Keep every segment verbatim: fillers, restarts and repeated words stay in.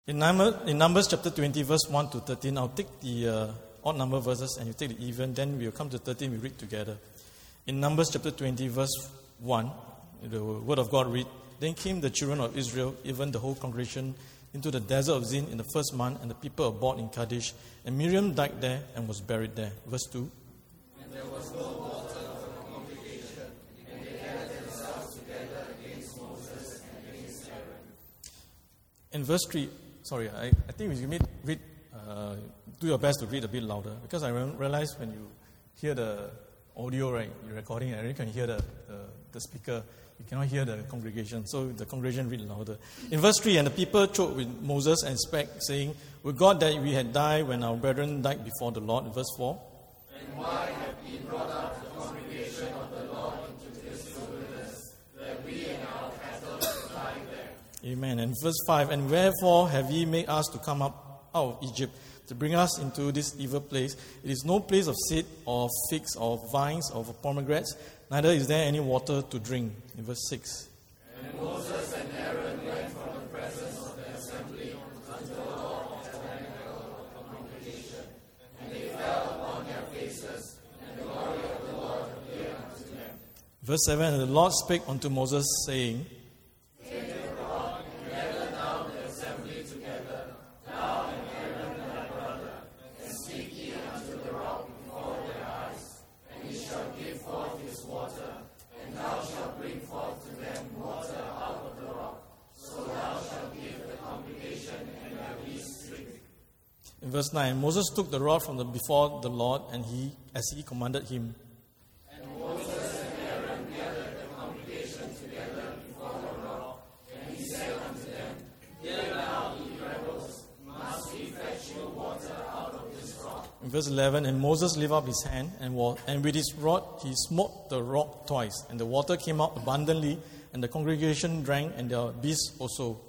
In, number, in Numbers chapter twenty, verse one to thirteen, I'll take the uh, odd number verses and you take the even, then we'll come to thirteen, we read together. In Numbers chapter twenty, verse one, the word of God read, Then came the children of Israel, even the whole congregation, into the desert of Zin in the first month, and the people abode in Kadesh. And Miriam died there and was buried there. Verse two. And there was no water for the congregation, and they gathered themselves together against Moses and against Aaron. In verse three, sorry, I, I think we may read, uh, do your best to read a bit louder, because I realize when you hear the audio, right, you're recording, and you can hear the, the, the speaker, you cannot hear the congregation, so the congregation read louder. In verse three, and the people choked with Moses and spake, saying, Would God that we had died when our brethren died before the Lord. Verse four. And why have we brought up the congregation of the Lord into this wilderness, that we and our cattle should die there? Amen. And verse five, And wherefore have ye made us to come up out of Egypt, to bring us into this evil place? It is no place of seed, or of figs, or of vines, or of pomegranates, neither is there any water to drink. In verse six. And Moses and Aaron went from the presence of the assembly unto the Lord of the tabernacle of the congregation, and they fell upon their faces, and the glory of the Lord appeared unto them. Verse seven, And the Lord spake unto Moses, saying, Take the rod, and gather down the assembly together, thou and Aaron thy brother, and speak ye unto the rock before their eyes, and he shall give forth his water, and thou shalt bring forth to them water out of the rock. So thou shalt give the congregation and their beasts drink. In verse nine, Moses took the rod from the before the Lord, and he, as he commanded him. And Moses and Aaron gathered the congregation together before the rock, and he said unto them, Hear now, ye rebels, must we fetch you water out of this rock? In verse eleven, And Moses lifted up his hand, and, wa- and with his rod he smote the rock twice, and the water came out abundantly, and the congregation drank, and their beasts also.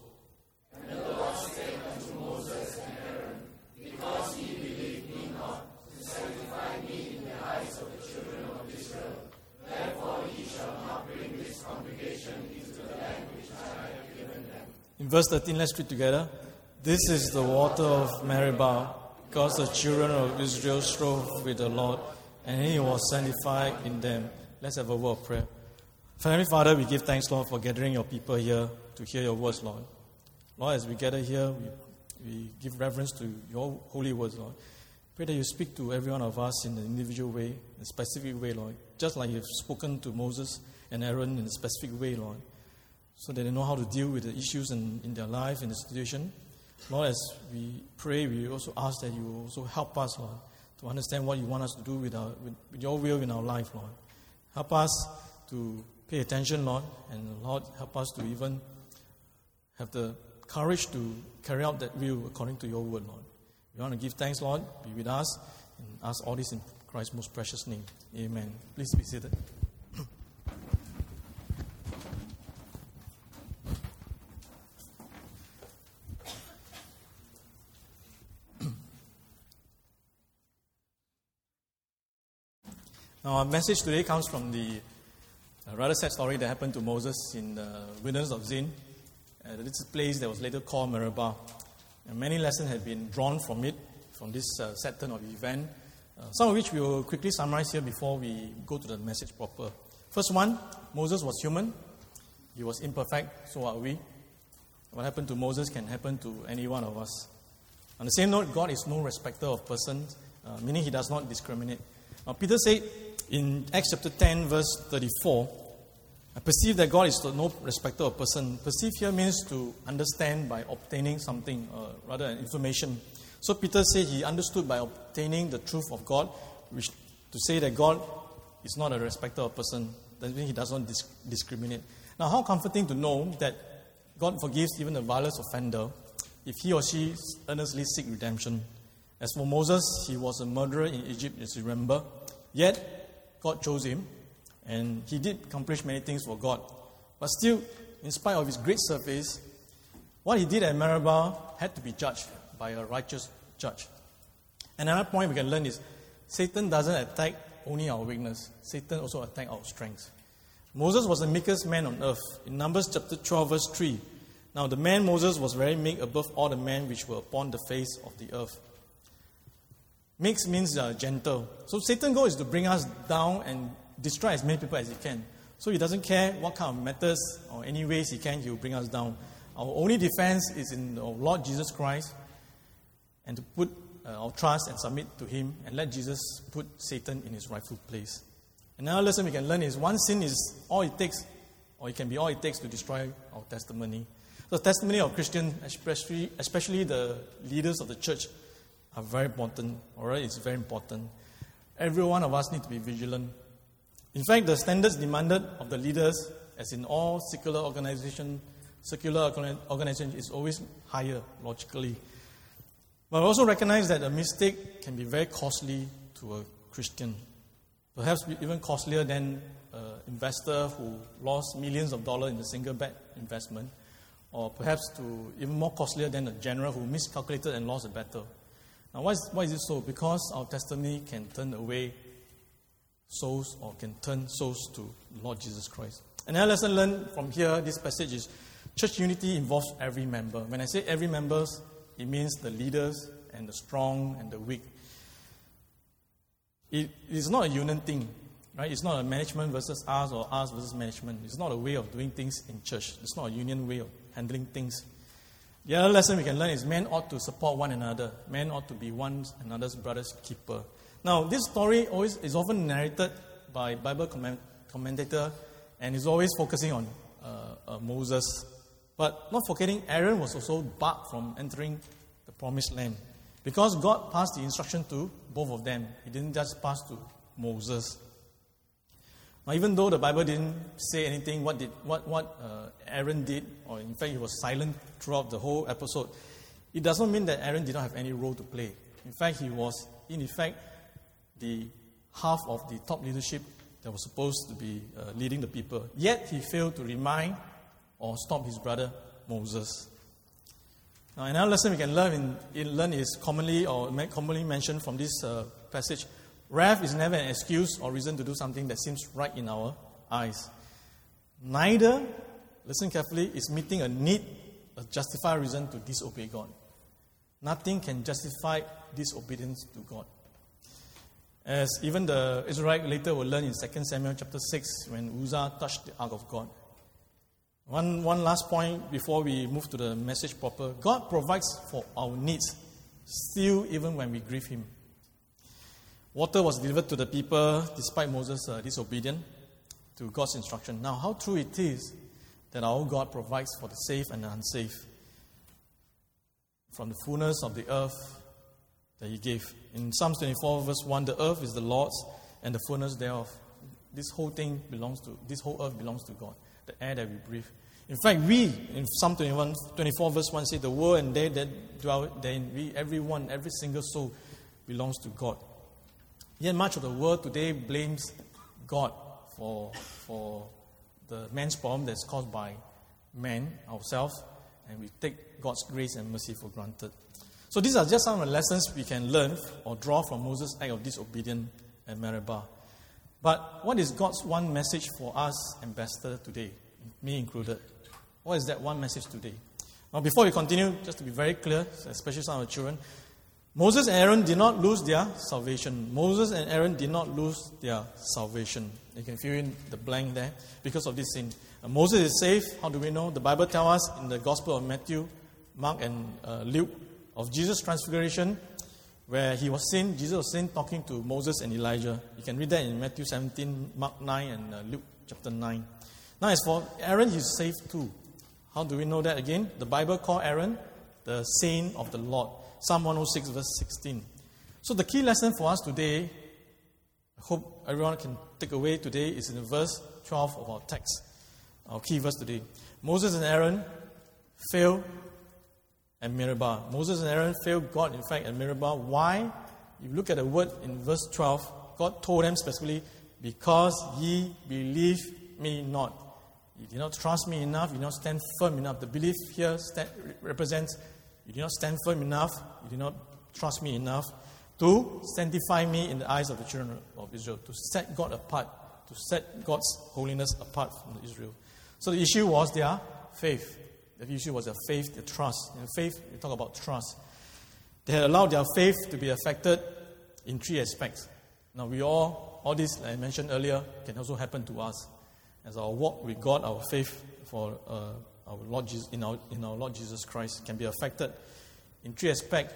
And the Lord spake unto Moses and Aaron, Because ye believed me not, to sanctify me in the eyes of the children of Israel, therefore ye shall not bring this congregation into the land which I have given them. In verse thirteen, let's read together. This is the water of Meribah, because the children of Israel strove with the Lord, and he was sanctified in them. Let's have a word of prayer. Heavenly Father, we give thanks, Lord, for gathering your people here to hear your words, Lord. Lord, as we gather here, we, we give reverence to your holy words, Lord. Pray that you speak to every one of us in an individual way, in a specific way, Lord. Just like you've spoken to Moses and Aaron in a specific way, Lord. So that they know how to deal with the issues in, in their life, in the situation. Lord, as we pray, we also ask that you also help us, Lord, to understand what you want us to do with, our, with, with your will in our life, Lord. Help us to pay attention, Lord, and Lord, help us to even have the courage to carry out that will according to your word, Lord. We want to give thanks, Lord, be with us, and ask all this in Christ's most precious name. Amen. Please be seated. Now, our message today comes from the uh, rather sad story that happened to Moses in the wilderness of Zin. Uh, this is a place that was later called Meribah. And many lessons have been drawn from it, from this uh, sad turn of event, uh, some of which we will quickly summarize here before we go to the message proper. First one, Moses was human. He was imperfect, so are we. What happened to Moses can happen to any one of us. On the same note, God is no respecter of persons, uh, meaning he does not discriminate. Now, Peter said in Acts chapter ten, verse thirty-four, I perceive that God is no respecter of person. Perceive here means to understand by obtaining something, uh, rather information. So Peter said he understood by obtaining the truth of God, which to say that God is not a respecter of person, that means he does not disc- discriminate. Now, how comforting to know that God forgives even the vilest offender if he or she earnestly seek redemption. As for Moses, he was a murderer in Egypt, as you remember. Yet, God chose him, and he did accomplish many things for God. But still, in spite of his great service, what he did at Meribah had to be judged by a righteous judge. Another point we can learn is, Satan doesn't attack only our weakness. Satan also attacks our strengths. Moses was the meekest man on earth. In Numbers chapter twelve, verse three, Now the man Moses was very meek above all the men which were upon the face of the earth. Meek means uh, gentle. So Satan's goal is to bring us down and destroy as many people as he can. So he doesn't care what kind of methods or any ways he can, he will bring us down. Our only defense is in our Lord Jesus Christ, and to put uh, our trust and submit to him and let Jesus put Satan in his rightful place. Another lesson we can learn is one sin is all it takes, or it can be all it takes to destroy our testimony. The testimony of Christians, especially, especially the leaders of the church, are very important. All right, it's very important. Every one of us needs to be vigilant. In fact, the standards demanded of the leaders, as in all secular organization, secular organization, is always higher, logically. But also recognize that a mistake can be very costly to a Christian. Perhaps even costlier than an investor who lost millions of dollars in a single bet investment, or perhaps to even more costlier than a general who miscalculated and lost a battle. Now, why is, why is it so? Because our testimony can turn away souls, or can turn souls to Lord Jesus Christ. Another lesson learned from here, this passage, is church unity involves every member. When I say every member, it means the leaders and the strong and the weak. It is not a union thing, right? It's not a management versus us or us versus management. It's not a way of doing things in church. It's not a union way of handling things. The other lesson we can learn is men ought to support one another. Men ought to be one another's brother's keeper. Now, this story always is often narrated by Bible comment, commentator, and is always focusing on uh, uh, Moses. But not forgetting, Aaron was also barred from entering the promised land, because God passed the instruction to both of them. He didn't just pass to Moses. Now, even though the Bible didn't say anything, what did what what uh, Aaron did, or in fact he was silent throughout the whole episode, it does not mean that Aaron did not have any role to play. In fact, he was, in effect, the half of the top leadership that was supposed to be uh, leading the people. Yet he failed to remind or stop his brother Moses. Now, another lesson we can learn in, in learn is commonly or commonly mentioned from this uh, passage. Wrath is never an excuse or reason to do something that seems right in our eyes. Neither, listen carefully, is meeting a need, a justified reason to disobey God. Nothing can justify disobedience to God. As even the Israelites later will learn in Second Samuel chapter six, when Uzzah touched the ark of God. One, one last point before we move to the message proper. God provides for our needs, still even when we grieve him. Water was delivered to the people despite Moses' uh, disobedience to God's instruction. Now, how true it is that our God provides for the safe and the unsafe from the fullness of the earth that he gave. In Psalms twenty-four, verse one, the earth is the Lord's and the fullness thereof. This whole thing belongs to, this whole earth belongs to God, the air that we breathe. In fact, we, in Psalm twenty-one, twenty-four, verse one, say, the world and they that dwell therein, we, everyone, every single soul belongs to God. Yet much of the world today blames God for, for the man's problem that's caused by man, ourselves, and we take God's grace and mercy for granted. So these are just some of the lessons we can learn or draw from Moses' act of disobedience at Meribah. But what is God's one message for us, ambassador, today, me included? What is that one message today? Now, before we continue, just to be very clear, especially some of the children, Moses and Aaron did not lose their salvation. Moses and Aaron did not lose their salvation. You can fill in the blank there because of this sin. Uh, Moses is saved. How do we know? The Bible tells us in the Gospel of Matthew, Mark, and uh, Luke of Jesus' transfiguration, where he was seen, Jesus was seen talking to Moses and Elijah. You can read that in Matthew seventeen, Mark nine, and uh, Luke chapter nine. Now, as for Aaron, he's saved too. How do we know that again? The Bible called Aaron the saint of the Lord. Psalm one oh six, verse sixteen. So the key lesson for us today, I hope everyone can take away today, is in verse twelve of our text, our key verse today. Moses and Aaron failed at Meribah. Moses and Aaron failed God, in fact, at Meribah. Why? If you look at the word in verse twelve, God told them specifically, because ye believe me not. You did not trust me enough, you did not stand firm enough. The belief here stand, represents you did not stand firm enough, you did not trust me enough to sanctify me in the eyes of the children of Israel, to set God apart, to set God's holiness apart from Israel. So the issue was their faith. The issue was their faith, their trust. In faith, we talk about trust. They had allowed their faith to be affected in three aspects. Now, we all, all this, like I mentioned earlier, can also happen to us. As our walk with God, our faith for uh, our Lord Jesus, in our in our Lord Jesus Christ can be affected in three aspects: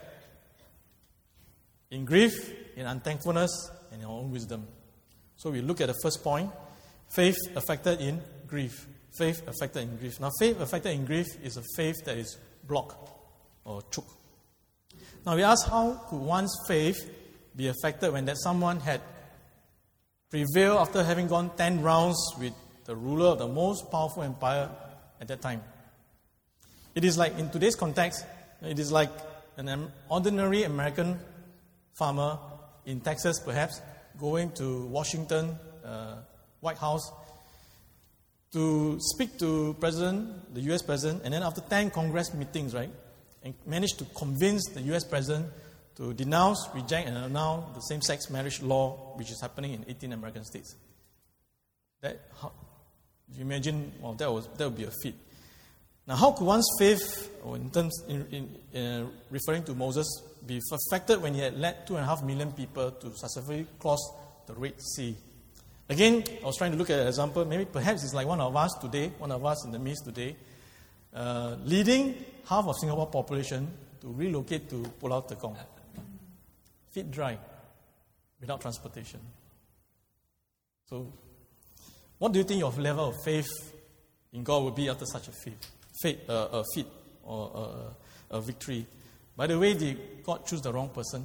in grief, in unthankfulness, and in our own wisdom. So we look at the first point: faith affected in grief. Faith affected in grief. Now, faith affected in grief is a faith that is blocked or choked. Now, we ask, how could one's faith be affected when that someone had prevailed after having gone ten rounds with the ruler of the most powerful empire at that time? It is like, in today's context, it is like an ordinary American farmer in Texas, perhaps, going to Washington, uh, White House, to speak to President, the U S President, and then after ten Congress meetings, right, and managed to convince the U S President to denounce, reject, and announce the same-sex marriage law, which is happening in eighteen American states. That, how, you imagine, well, that was that would be a feat. Now, how could one's faith, or in terms in, in uh, referring to Moses, be affected when he had led two and a half million people to successfully cross the Red Sea? Again, I was trying to look at an example. Maybe perhaps it's like one of us today, one of us in the midst today, uh, leading half of Singapore population to relocate to Pulau Tekong. Feet dry, without transportation. So, what do you think your level of faith in God will be after such a feat, faith, uh, a feat or a, a victory? By the way, did God choose the wrong person?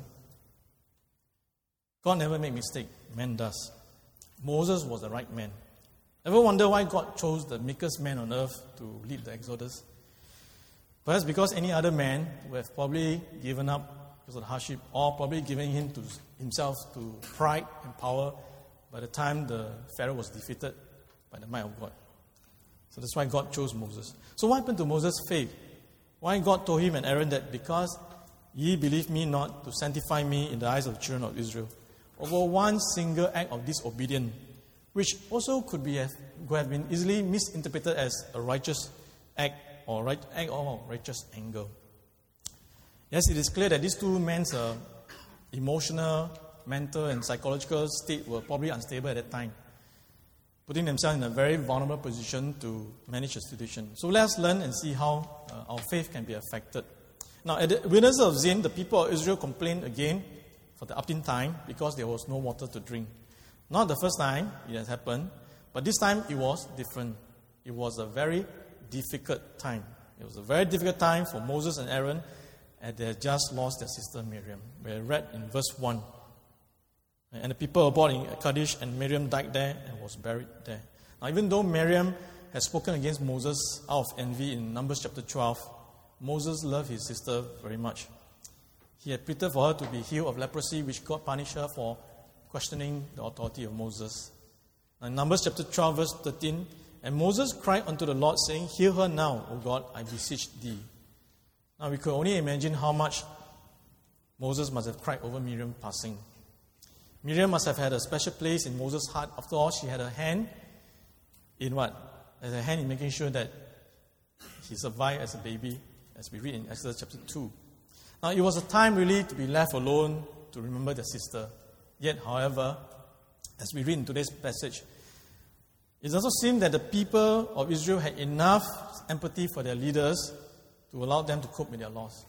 God never makes mistake. Man does. Moses was the right man. Ever wonder why God chose the meekest man on earth to lead the Exodus? Perhaps because any other man would have probably given up because of the hardship, or probably given him to himself to pride and power by the time the Pharaoh was defeated by the might of God. So that's why God chose Moses. So what happened to Moses' faith? Why God told him and Aaron that because ye believe me not to sanctify me in the eyes of the children of Israel, over one single act of disobedience, which also could be have, could have been easily misinterpreted as a righteous act or right act or righteous anger. Yes, it is clear that these two men's uh, emotional, mental, and psychological state were probably unstable at that time, putting themselves in a very vulnerable position to manage the situation. So let us learn and see how uh, our faith can be affected. Now, at the wilderness of Zin, the people of Israel complained again for the upteenth time because there was no water to drink. Not the first time it has happened, but this time it was different. It was a very difficult time. It was a very difficult time for Moses and Aaron, and they had just lost their sister Miriam. We read in verse one. And the people were born in Kadesh, and Miriam died there and was buried there. Now, even though Miriam had spoken against Moses out of envy in Numbers chapter twelve, Moses loved his sister very much. He had pleaded for her to be healed of leprosy, which God punished her for questioning the authority of Moses. Now, in Numbers chapter twelve, verse thirteen, and Moses cried unto the Lord, saying, heal her now, O God, I beseech thee. Now, we could only imagine how much Moses must have cried over Miriam passing. Miriam must have had a special place in Moses' heart. After all, she had a hand in what? As a hand in making sure that he survived as a baby, as we read in Exodus chapter two. Now, it was a time really to be left alone to remember their sister. Yet, however, as we read in today's passage, it also seemed that the people of Israel had enough empathy for their leaders to allow them to cope with their loss.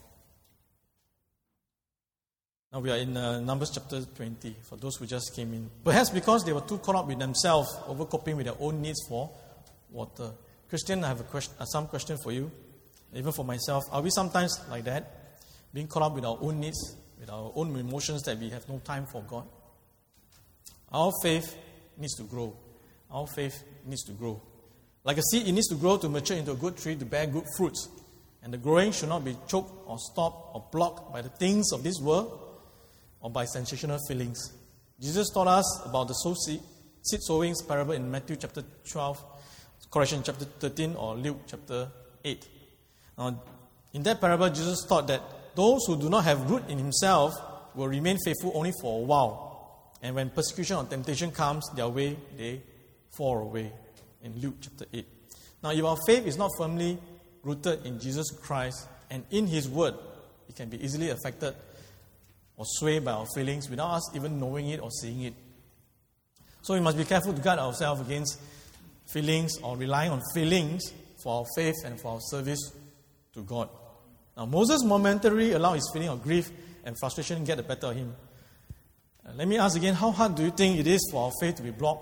Now we are in uh, Numbers chapter twenty, for those who just came in. Perhaps because they were too caught up with themselves, over coping with their own needs for water. Christian, I have a question, uh, some question for you, even for myself. Are we sometimes like that? Being caught up with our own needs, with our own emotions, that we have no time for God? Our faith needs to grow. Our faith needs to grow. Like a seed, it needs to grow to mature into a good tree to bear good fruits. And the growing should not be choked or stopped or blocked by the things of this world or by sensational feelings. Jesus taught us about the seed sowing parable in Matthew chapter twelve, correction, chapter thirteen, or Luke chapter eight. Now, in that parable, Jesus taught that those who do not have root in himself will remain faithful only for a while. And when persecution or temptation comes their way, they fall away. In Luke chapter eight. Now, if our faith is not firmly rooted in Jesus Christ and in His Word, it can be easily affected or swayed by our feelings without us even knowing it or seeing it. So we must be careful to guard ourselves against feelings or relying on feelings for our faith and for our service to God. Now, Moses momentarily allowed his feeling of grief and frustration to get the better of him. Uh, let me ask again, how hard do you think it is for our faith to be blocked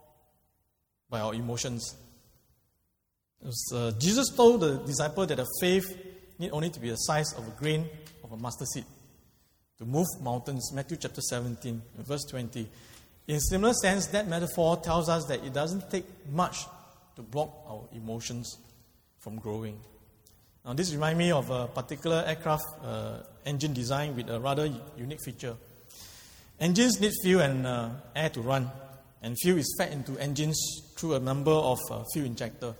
by our emotions? Was, uh, Jesus told the disciple that the faith need only to be the size of a grain of a mustard seed to move mountains. Matthew chapter seventeen, verse twenty. In similar sense, that metaphor tells us that it doesn't take much to block our emotions from growing. Now, this reminds me of a particular aircraft uh, engine design with a rather unique feature. Engines need fuel and uh, air to run, and fuel is fed into engines through a number of uh, fuel injectors.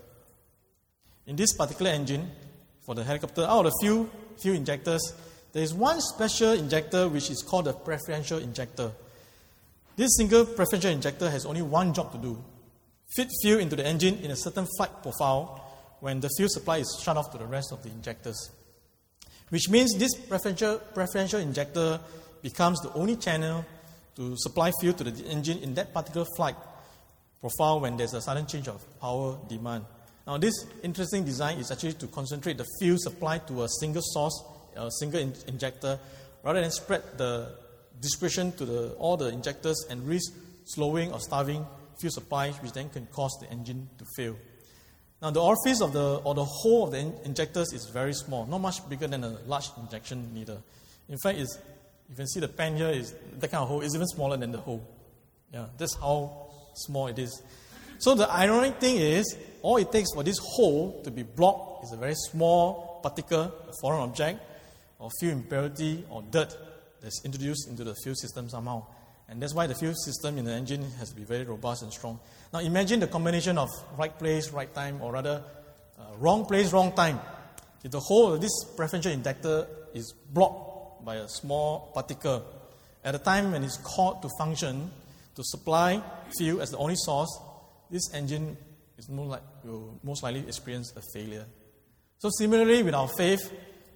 In this particular engine, for the helicopter, out of the few fuel injectors, there is one special injector which is called a preferential injector. This single preferential injector has only one job to do: feed fuel into the engine in a certain flight profile when the fuel supply is shut off to the rest of the injectors. Which means this preferential, preferential injector becomes the only channel to supply fuel to the engine in that particular flight profile when there's a sudden change of power demand. Now, this interesting design is actually to concentrate the fuel supply to a single source, a single in- injector, rather than spread the dispersion to the, all the injectors and risk slowing or starving fuel supply, which then can cause the engine to fail. Now, the orifice of the or the hole of the in- injectors is very small, not much bigger than a large injection needle. In fact, it's, you can see the pan here is that kind of hole is even smaller than the hole. Yeah, that's how small it is. So the ironic thing is, all it takes for this hole to be blocked is a very small particle, a foreign object, or fuel impurity or dirt that's introduced into the fuel system somehow. And that's why the fuel system in the engine has to be very robust and strong. Now imagine the combination of right place, right time, or rather uh, wrong place, wrong time. If the whole of this preferential injector is blocked by a small particle, at a time when it's called to function, to supply fuel as the only source, this engine is more like, will most likely experience a failure. So similarly with our faith,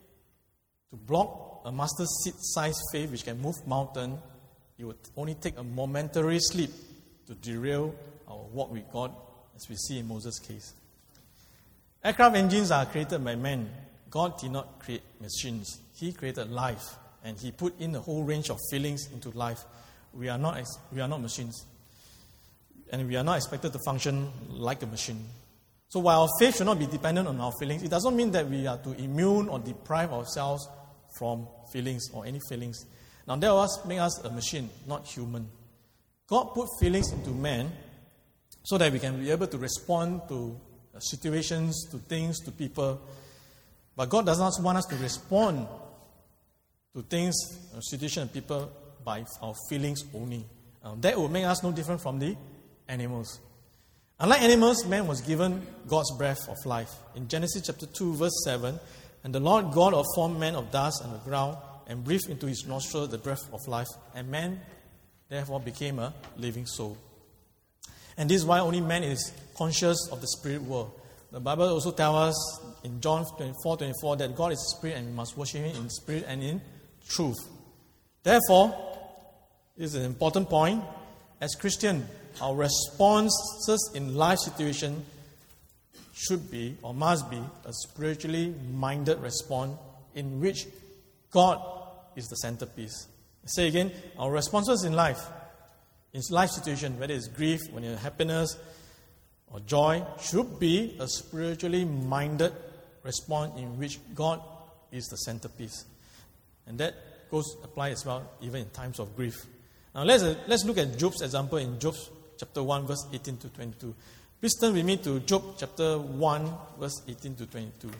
to block a mustard seed-sized faith which can move mountain, it would only take a momentary slip to derail our walk with God, as we see in Moses' case. Aircraft engines are created by men. God did not create machines. He created life, and He put in a whole range of feelings into life. We are not ex- we are not machines, and we are not expected to function like a machine. So while our faith should not be dependent on our feelings, it doesn't mean that we are to immune or deprive ourselves from feelings or any feelings. Now that was make us a machine, not human. God put feelings into man so that we can be able to respond to situations, to things, to people. But God does not want us to respond to things, situations, and people by our feelings only. Uh, that will make us no different from the animals. Unlike animals, man was given God's breath of life. In Genesis chapter two, verse seven, and the Lord God formed man of dust and the ground and breathed into his nostril the breath of life, and man therefore became a living soul. And this is why only man is conscious of the spirit world. The Bible also tells us in John twenty-four twenty-four that God is spirit and we must worship Him in spirit and in truth. Therefore, this is an important point. As Christians, our responses in life situation should be or must be a spiritually minded response in which God is the centerpiece. I say again, our responses in life, in life situation, whether it's grief, when you're happiness or joy, should be a spiritually minded response in which God is the centerpiece. And that goes apply as well even in times of grief. Now let's uh, let's look at Job's example in Job chapter one, verse eighteen to twenty-two. Please turn with me to Job chapter one, verse eighteen to twenty-two.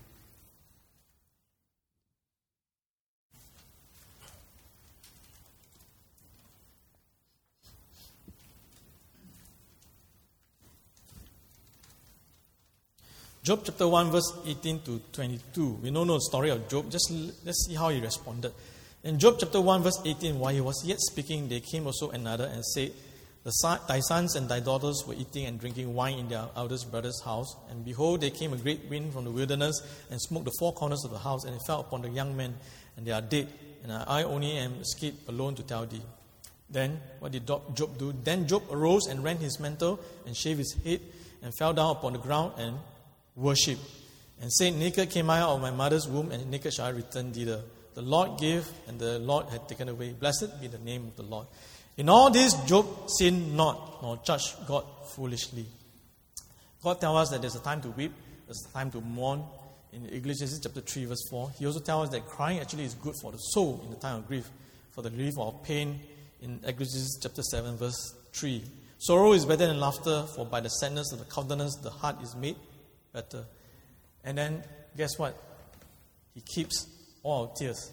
Job chapter one, verse eighteen to twenty-two. We don't know the story of Job. Just let's see how he responded. In Job chapter one, verse eighteen, while he was yet speaking, there came also another and said, The son, thy sons and thy daughters were eating and drinking wine in their eldest brother's house. And behold, there came a great wind from the wilderness and smote the four corners of the house, and it fell upon the young men, and they are dead. And I only am escaped alone to tell thee. Then, what did Job do? Then Job arose and rent his mantle and shaved his head and fell down upon the ground and worshipped. And said, naked came I out of my mother's womb, and naked shall I return thither. The Lord gave, and the Lord had taken away. Blessed be the name of the Lord. In all this, Job sinned not, nor judged God foolishly. God tells us that there's a time to weep, there's a time to mourn. In Ecclesiastes chapter three, verse four, he also tells us that crying actually is good for the soul in the time of grief, for the relief of pain in Ecclesiastes chapter seven, verse three. Sorrow is better than laughter, for by the sadness of the countenance the heart is made better. And then, guess what? He keeps all our tears.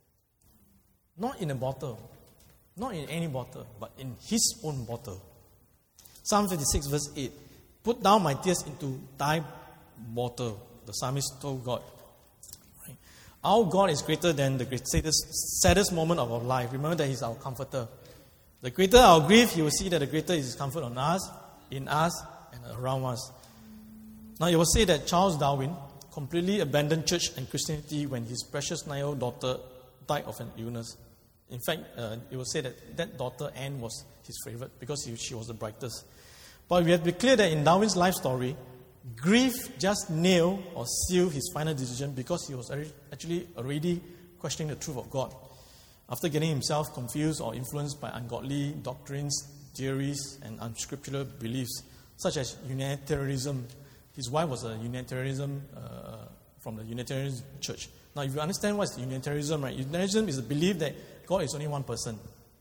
Not in a bottle, not in any bottle, but in his own bottle. Psalm fifty-six, verse eight. Put down my tears into thy bottle, the psalmist told God. Right? Our God is greater than the greatest, saddest moment of our life. Remember that he's our comforter. The greater our grief, you will see that the greater is his comfort on us, in us, and around us. Now, you will say that Charles Darwin completely abandoned church and Christianity when his precious nine-year-old daughter died of an illness. In fact, uh, it will say that that daughter, Anne, was his favorite because he, she was the brightest. But we have to be clear that in Darwin's life story, grief just nailed or sealed his final decision because he was actually already questioning the truth of God. After getting himself confused or influenced by ungodly doctrines, theories, and unscriptural beliefs, such as Unitarianism. His wife was a Unitarianism uh, from the Unitarian Church. Now, if you understand what is Unitarianism, right? Unitarianism is the belief that God is only one person,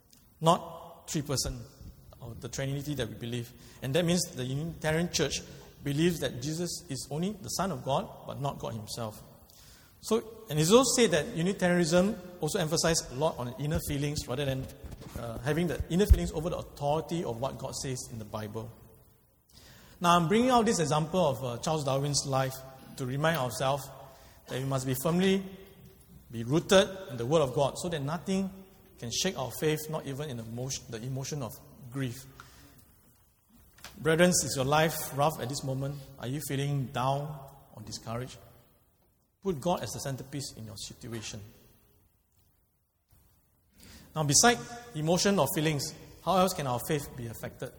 not three persons of the Trinity that we believe. And that means the Unitarian Church believes that Jesus is only the Son of God, but not God himself. So, and it's also said that Unitarianism also emphasizes a lot on inner feelings rather than uh, having the inner feelings over the authority of what God says in the Bible. Now, I'm bringing out this example of uh, Charles Darwin's life to remind ourselves that we must be firmly be rooted in the Word of God so that nothing can shake our faith, not even in the emotion, the emotion of grief. Brethren, is your life rough at this moment? Are you feeling down or discouraged? Put God as the centerpiece in your situation. Now, beside emotion or feelings, how else can our faith be affected?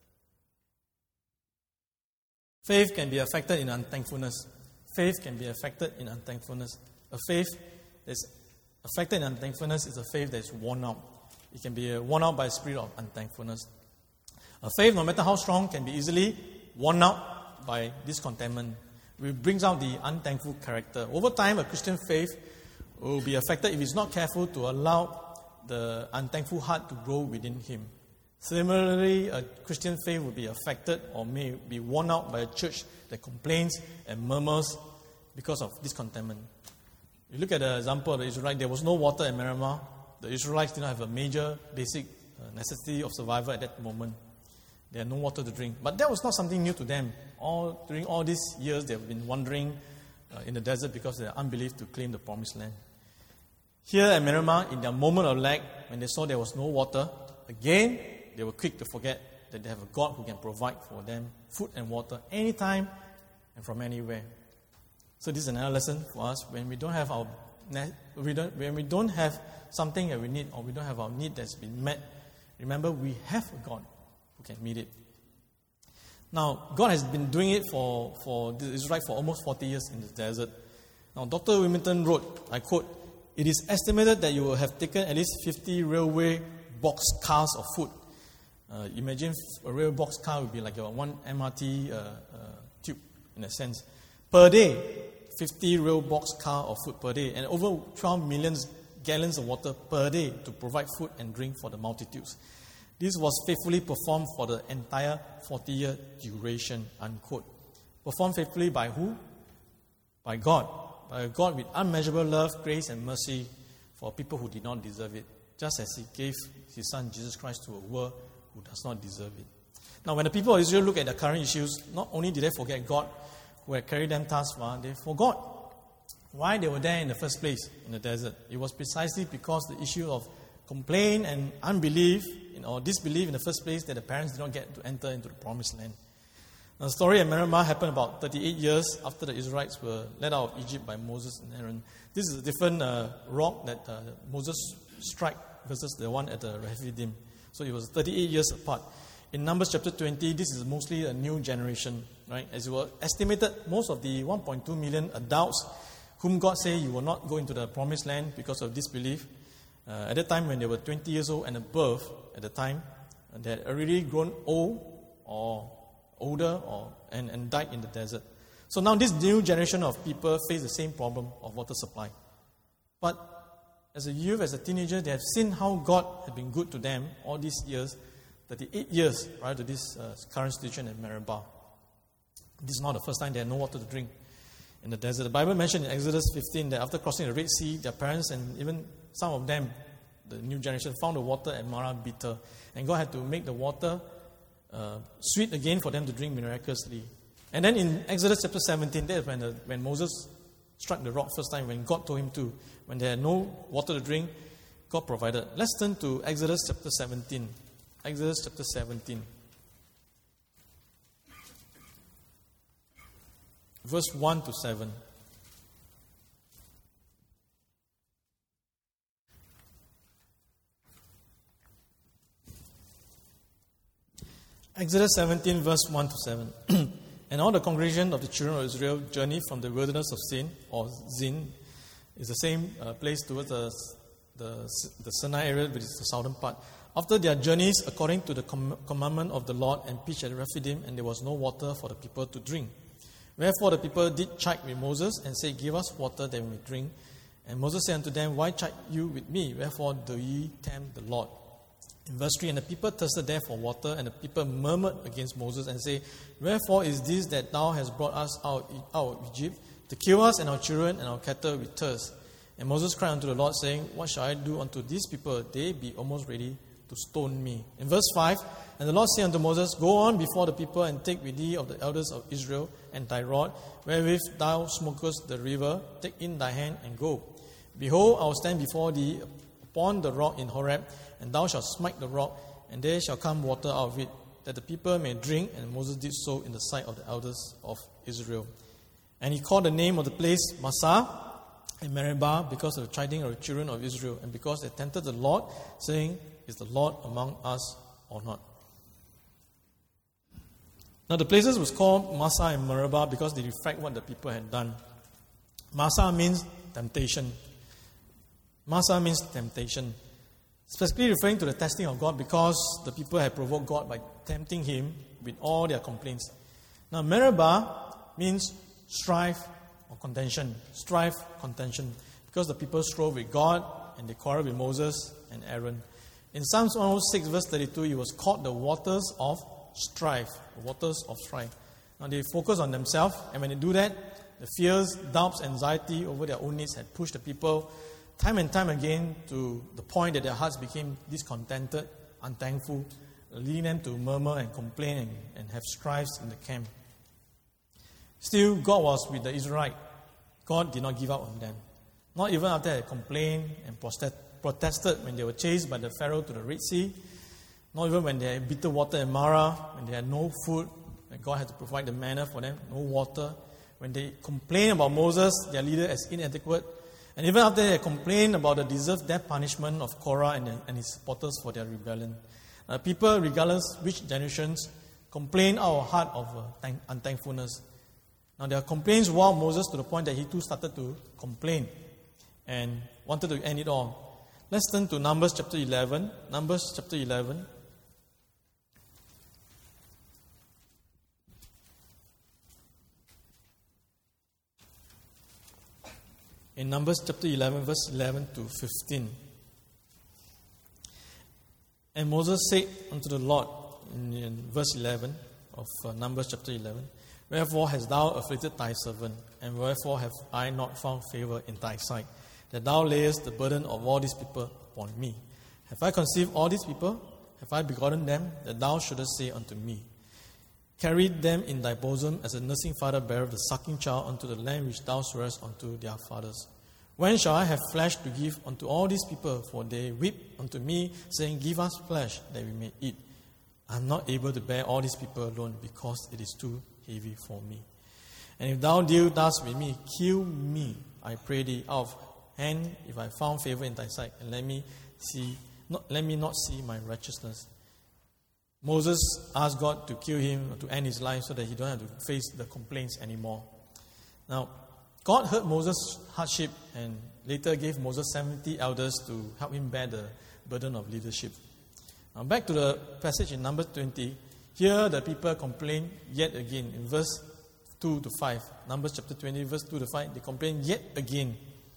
Faith can be affected in unthankfulness. Faith can be affected in unthankfulness. A faith that's affected in unthankfulness is a faith that's worn out. It can be worn out by a spirit of unthankfulness. A faith, no matter how strong, can be easily worn out by discontentment, which brings out the unthankful character. Over time, a Christian faith will be affected if it's not careful to allow the unthankful heart to grow within him. Similarly, a Christian faith will be affected or may be worn out by a church that complains and murmurs because of discontentment. You look at the example of the Israelites, there was no water in Meribah. The Israelites did not have a major basic necessity of survival at that moment. They had no water to drink. But that was not something new to them. All during all these years, they have been wandering uh, in the desert because of their unbelief to claim the promised land. Here at Meribah, in their moment of lack, when they saw there was no water, again, they were quick to forget that they have a God who can provide for them food and water anytime and from anywhere. So this is another lesson for us. When we don't have our, we don't, when we don't have something that we need, or we don't have our need that's been met, remember we have a God who can meet it. Now, God has been doing it for, for the Israelites for almost forty years in the desert. Now, Doctor Wilmington wrote, I quote, "It is estimated that you will have taken at least fifty railway box cars of food." Uh, imagine a railway box car would be like a one M R T uh, uh, tube, in a sense. Per day, fifty rail box car of food per day, and over twelve million gallons of water per day to provide food and drink for the multitudes. This was faithfully performed for the entire forty-year duration, unquote. Performed faithfully by who? By God. By a God with unmeasurable love, grace, and mercy for people who did not deserve it, just as He gave His Son, Jesus Christ, to a world who does not deserve it. Now, when the people of Israel look at the current issues, not only did they forget God, who had carried them thus far, they forgot why they were there in the first place in the desert. It was precisely because the issue of complaint and unbelief, you know, or disbelief in the first place that the parents did not get to enter into the promised land. Now, the story at Meribah happened about thirty-eight years after the Israelites were led out of Egypt by Moses and Aaron. This is a different uh, rock that uh, Moses struck versus the one at the Rephidim. So it was thirty-eight years apart. In Numbers chapter twenty, this is mostly a new generation, right? As it was estimated, most of the one point two million adults whom God said you will not go into the promised land because of disbelief, uh, at that time when they were twenty years old and above, at the time, they had already grown old or older or and, and died in the desert. So now this new generation of people face the same problem of water supply. But as a youth, as a teenager, they have seen how God had been good to them all these years, thirty-eight years prior to this uh, current situation at Meribah. This is not the first time they had no water to drink in the desert. The Bible mentioned in Exodus fifteen that after crossing the Red Sea, their parents and even some of them, the new generation, found the water at Marah bitter. And God had to make the water uh, sweet again for them to drink miraculously. And then in Exodus chapter seventeen, that's when, the, when Moses struck the rock first time, when God told him to. When they had no water to drink, God provided. Let's turn to Exodus chapter seventeen. Exodus chapter seventeen. Verse one to seven. Exodus seventeen, verse one to seven. And all the congregation of the children of Israel journeyed from the wilderness of Sin, or Zin, is the same uh, place towards the, the, the Sinai area, which is the southern part. After their journeys, according to the com- commandment of the Lord, and pitched at Rephidim, and there was no water for the people to drink. Wherefore the people did chide with Moses, and said, Give us water that we may drink. And Moses said unto them, Why chide you with me? Wherefore do ye tempt the Lord? In verse three, and the people thirsted there for water, and the people murmured against Moses, and say, Wherefore is this that thou hast brought us out, out of Egypt, to kill us and our children and our cattle with thirst? And Moses cried unto the Lord, saying, What shall I do unto these people? They be almost ready to stone me. In verse five, and the Lord said unto Moses, Go on before the people, and take with thee of the elders of Israel, and thy rod, wherewith thou smokest the river, take in thy hand, and go. Behold, I will stand before thee upon the rock in Horeb, and thou shalt smite the rock, and there shall come water out of it, that the people may drink. And Moses did so in the sight of the elders of Israel. And he called the name of the place Massah and Meribah, because of the chiding of the children of Israel, and because they tempted the Lord, saying, Is the Lord among us or not? Now the places was called Massah and Meribah because they reflect what the people had done. Massah means temptation. Massah means temptation. Specifically referring to the testing of God, because the people had provoked God by tempting him with all their complaints. Now Meribah means strife or contention. Strife, contention. Because the people strove with God and they quarreled with Moses and Aaron. In Psalms one oh six verse thirty-two, it was called the waters of strife. The waters of strife. Now they focus on themselves, and when they do that, the fears, doubts, anxiety over their own needs had pushed the people time and time again to the point that their hearts became discontented, unthankful, leading them to murmur and complain and, and have strifes in the camp. Still, God was with the Israelites. God did not give up on them. Not even after they complained and protested when they were chased by the Pharaoh to the Red Sea. Not even when they had bitter water in Marah, when they had no food, and God had to provide the manna for them, no water. When they complained about Moses, their leader, as inadequate. And even after they complained about the deserved death punishment of Korah and, and his supporters for their rebellion. Uh, people, regardless which generations, complain out of heart of uh, thank- unthankfulness. Now there are complaints while Moses, to the point that he too started to complain and wanted to end it all. Let's turn to Numbers chapter eleven. Numbers chapter eleven. In Numbers chapter eleven, verse eleven to fifteen. And Moses said unto the Lord, in, in verse eleven of uh, Numbers chapter eleven, Wherefore hast thou afflicted thy servant, and wherefore have I not found favor in thy sight, that thou layest the burden of all these people upon me? Have I conceived all these people? Have I begotten them, that thou shouldest say unto me, Carry them in thy bosom, as a nursing father beareth the sucking child unto the land which thou swearest unto their fathers. When shall I have flesh to give unto all these people? For they weep unto me, saying, Give us flesh, that we may eat. I am not able to bear all these people alone, because it is too heavy for me. And if thou deal thus with me, kill me, I pray thee, out of hand, if I found favor in thy sight, and let me see, not let me not see my righteousness. Moses asked God to kill him, to end his life, so that he don't have to face the complaints anymore. Now, God heard Moses' hardship and later gave Moses seventy elders to help him bear the burden of leadership. Now, back to the passage in Numbers twenty. Here the people complain yet again. In verse two to five, Numbers chapter twenty, verse two to five, they complain yet again.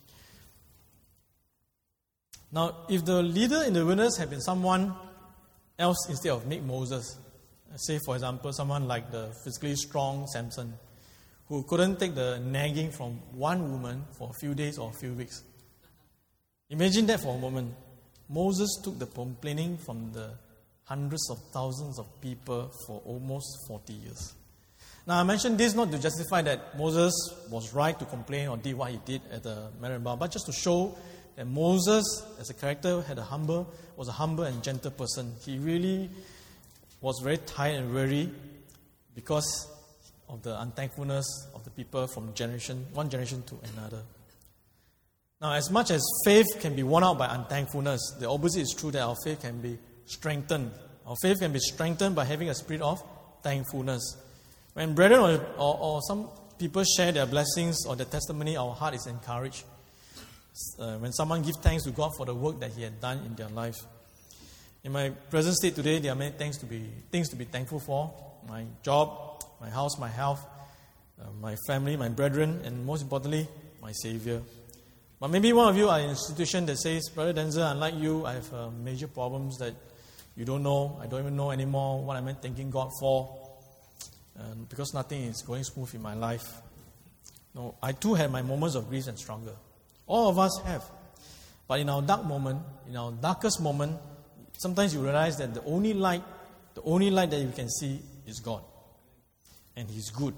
Now, if the leader in the wilderness had been someone else instead of make Moses, say for example, someone like the physically strong Samson, who couldn't take the nagging from one woman for a few days or a few weeks. Imagine that for a moment. Moses took the complaining from the hundreds of thousands of people for almost forty years. Now, I mentioned this not to justify that Moses was right to complain or did what he did at the Meribah, but just to show that Moses, as a character, had a humble, was a humble and gentle person. He really was very tired and weary because of the unthankfulness of the people from generation, one generation to another. Now, as much as faith can be worn out by unthankfulness, the opposite is true, that our faith can be strengthened. Our faith can be strengthened by having a spirit of thankfulness. When brethren or, or, or some people share their blessings or their testimony, our heart is encouraged. Uh, when someone gives thanks to God for the work that He had done in their life. In my present state today, there are many things to be things to be thankful for. My job, my house, my health, uh, my family, my brethren, and most importantly, my Savior. But maybe one of you are in a situation that says, Brother Denzel, unlike you, I have uh, major problems that you don't know. I don't even know anymore what I'm thanking God for. Um, because nothing is going smooth in my life. No, I too have my moments of grief and struggle. All of us have. But in our dark moment, in our darkest moment, sometimes you realize that the only light, the only light that you can see is God. And He's good.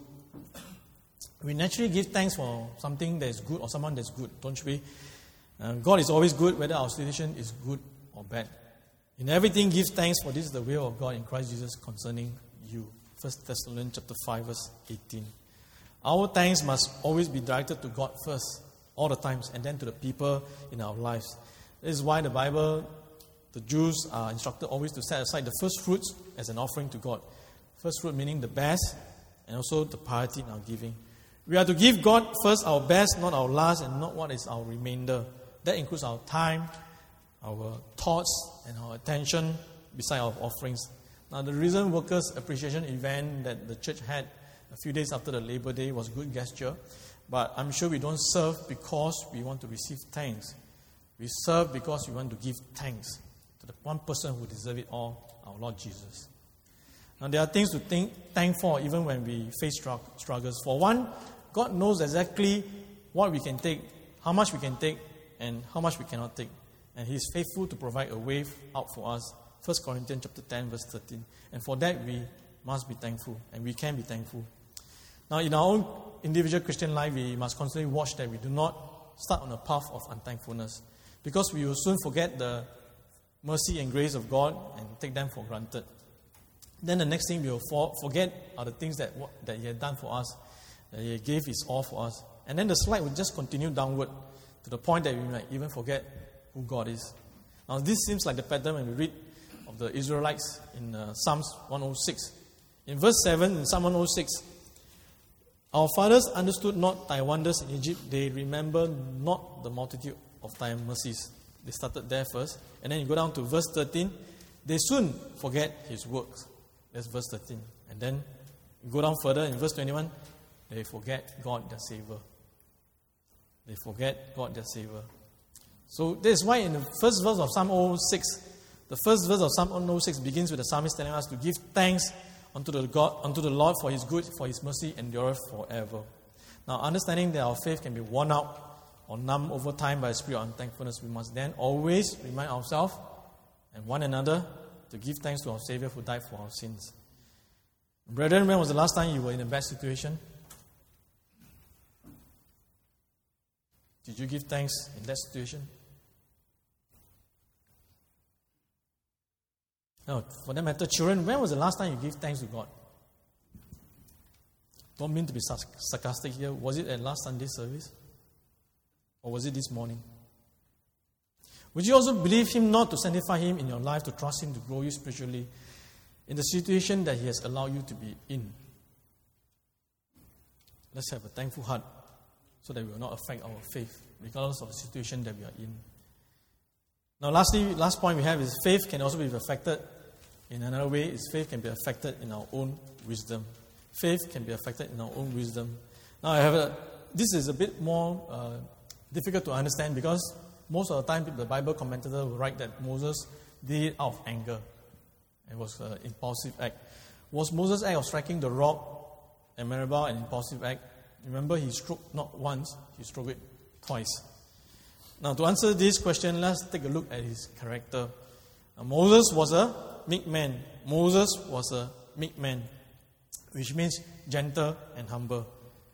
We naturally give thanks for something that is good or someone that's good, don't we? Uh, God is always good, whether our situation is good or bad. In everything, give thanks, for this is the will of God in Christ Jesus concerning you. First Thessalonians chapter five, verse eighteen. Our thanks must always be directed to God first, all the times, and then to the people in our lives. This is why the Bible, the Jews are instructed always to set aside the first fruits as an offering to God. First fruit meaning the best, and also the priority in our giving. We are to give God first our best, not our last, and not what is our remainder. That includes our time, our thoughts, and our attention, beside our offerings. Now, the Risen Workers Appreciation event that the church had a few days after the Labor Day was a good gesture, but I'm sure we don't serve because we want to receive thanks. We serve because we want to give thanks to the one person who deserves it all, our Lord Jesus. Now, there are things to think, thank for even when we face struggles. For one, God knows exactly what we can take, how much we can take, and how much we cannot take. And He is faithful to provide a way out for us. First Corinthians chapter ten, verse thirteen. And for that, we must be thankful, and we can be thankful. Now, in our own individual Christian life, we must constantly watch that we do not start on a path of unthankfulness, because we will soon forget the mercy and grace of God and take them for granted. Then the next thing we will for, forget are the things that, that He had done for us, that He gave His all for us. And then the slide will just continue downward to the point that we might even forget who God is. Now, this seems like the pattern when we read of the Israelites in uh, Psalms one oh six. In verse seven, in Psalm one oh six, our fathers understood not thy wonders in Egypt. They remember not the multitude of thy mercies. They started there first. And then you go down to verse thirteen. They soon forget His works. That's verse thirteen. And then you go down further in verse twenty-one. They forget God, their Savior. They forget God, their Savior. So this is why in the first verse of Psalm one oh six, the first verse of Psalm one oh six begins with the psalmist telling us to give thanks unto the God, unto the Lord for His good, for His mercy endureth forever. Now, understanding that our faith can be worn out or numb over time by a spirit of unthankfulness, we must then always remind ourselves and one another to give thanks to our Savior who died for our sins. Brethren, when was the last time you were in a bad situation? Did you give thanks in that situation? No, for that matter, children, when was the last time you gave thanks to God? Don't mean to be sarcastic here. Was it at last Sunday service? Or was it this morning? Would you also believe Him not to sanctify Him in your life, to trust Him to grow you spiritually in the situation that He has allowed you to be in? Let's have a thankful heart so that we will not affect our faith, regardless of the situation that we are in. Now, lastly, last point we have is faith can also be affected in another way. Is faith can be affected in our own wisdom. Faith can be affected in our own wisdom. Now, I have a, this is a bit more uh, difficult to understand because most of the time the Bible commentator will write that Moses did it out of anger. It was an impulsive act. Was Moses' act of striking the rock at Meribah an impulsive act? Remember, he struck not once, he struck it twice. Now, to answer this question, let's take a look at his character. Now, Moses was a meek man. Moses was a meek man, which means gentle and humble.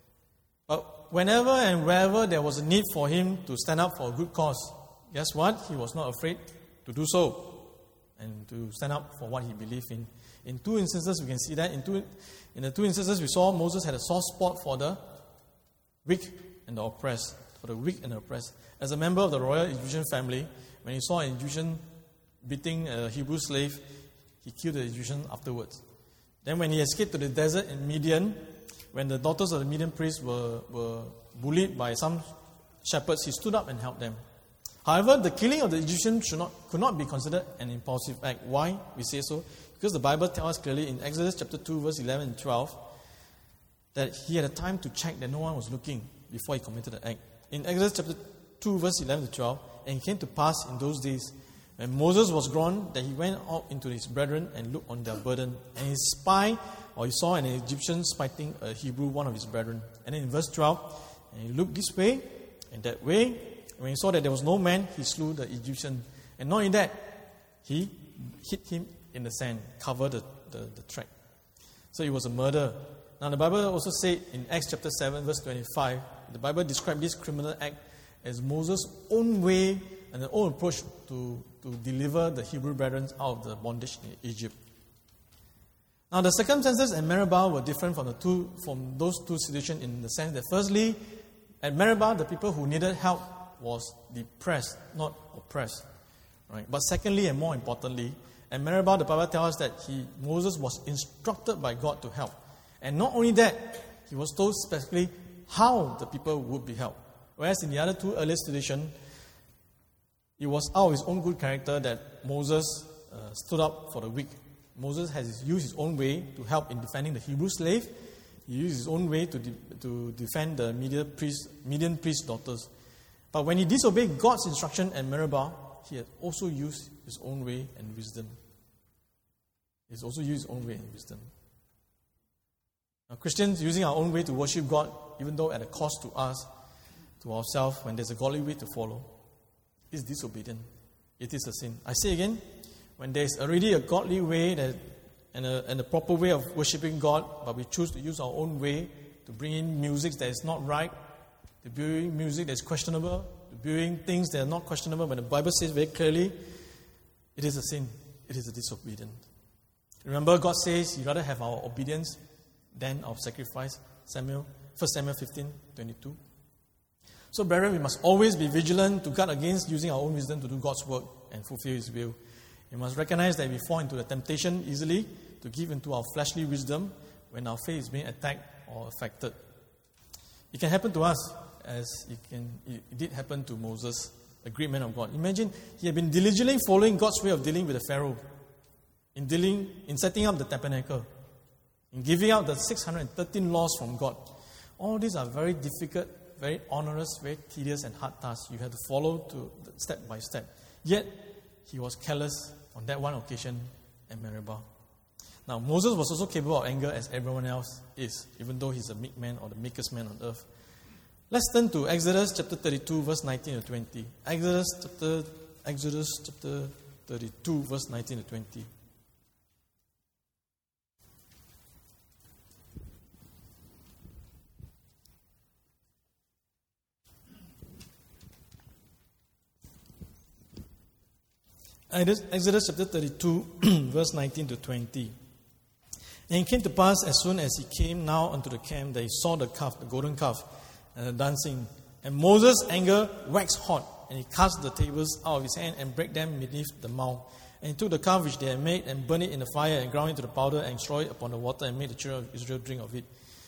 But whenever and wherever there was a need for him to stand up for a good cause, guess what? He was not afraid to do so and to stand up for what he believed in. In two instances, we can see that. In, two, in the two instances, we saw Moses had a soft spot for the weak and the oppressed. For the weak and the oppressed. As a member of the royal Egyptian family, when he saw an Egyptian beating a Hebrew slave, he killed the Egyptian afterwards. Then when he escaped to the desert in Midian, when the daughters of the Midian priests were, were bullied by some shepherds, he stood up and helped them. However, the killing of the Egyptians should not, could not be considered an impulsive act. Why we say so? Because the Bible tells us clearly in Exodus chapter two, verse eleven and twelve, that he had a time to check that no one was looking before he committed the act. In Exodus chapter two, verse eleven to twelve, and it came to pass in those days, when Moses was grown, that he went out into his brethren and looked on their burden. And he spied, or he saw an Egyptian spiting a Hebrew, one of his brethren. And then in verse twelve, and he looked this way and that way. And when he saw that there was no man, he slew the Egyptian. And not only that, he hit him in the sand, covered the, the, the track. So it was a murder. Now the Bible also said in Acts chapter seven, verse twenty-five, the Bible described this criminal act as Moses' own way and an own approach to, to deliver the Hebrew brethren out of the bondage in Egypt. Now the circumstances at Meribah were different from the two from those two situations in the sense that firstly, at Meribah, the people who needed help was depressed, not oppressed. Right? But secondly, and more importantly, at Meribah, the Bible tells us that he, Moses was instructed by God to help. And not only that, he was told specifically how the people would be helped. Whereas in the other two earlier situations, it was out of his own good character that Moses uh, stood up for the weak. Moses has used his own way to help in defending the Hebrew slave. He used his own way to, de- to defend the Midian priest, Midian priest daughters. But when he disobeyed God's instruction at Meribah, he had also used his own way and wisdom. He's also used his own way and wisdom. Now, Christians using our own way to worship God, even though at a cost to us, to ourselves, when there's a godly way to follow, is disobedient. It is a sin. I say again, when there's already a godly way that, and, a, and a proper way of worshiping God, but we choose to use our own way to bring in music that is not right, to bring music that is questionable, to bring things that are not questionable, when the Bible says very clearly, it is a sin. It is a disobedience. Remember, God says He'd rather have our obedience than our sacrifice. Samuel, First Samuel fifteen twenty-two. So, brethren, we must always be vigilant to guard against using our own wisdom to do God's work and fulfill His will. We must recognize that we fall into the temptation easily to give into our fleshly wisdom when our faith is being attacked or affected. It can happen to us as it, can, it did happen to Moses, a great man of God. Imagine he had been diligently following God's way of dealing with the Pharaoh, in dealing, in setting up the tabernacle, in giving out the six hundred thirteen laws from God. All these are very difficult, very onerous, very tedious and hard tasks you have to follow to step by step. Yet, he was careless on that one occasion at Meribah. Now, Moses was also capable of anger as everyone else is, even though he's a meek man or the meekest man on earth. Let's turn to Exodus chapter thirty-two, verse nineteen to twenty. Exodus chapter, Exodus chapter thirty-two, verse nineteen to twenty. Exodus chapter thirty-two, verse nineteen to twenty. And it came to pass, as soon as he came now unto the camp, that he saw the calf, the golden calf, and the dancing. And Moses' anger waxed hot, and he cast the tables out of his hand and brake them beneath the mount. And he took the calf which they had made and burned it in the fire and ground it to the powder and destroyed it upon the water and made the children of Israel drink of it.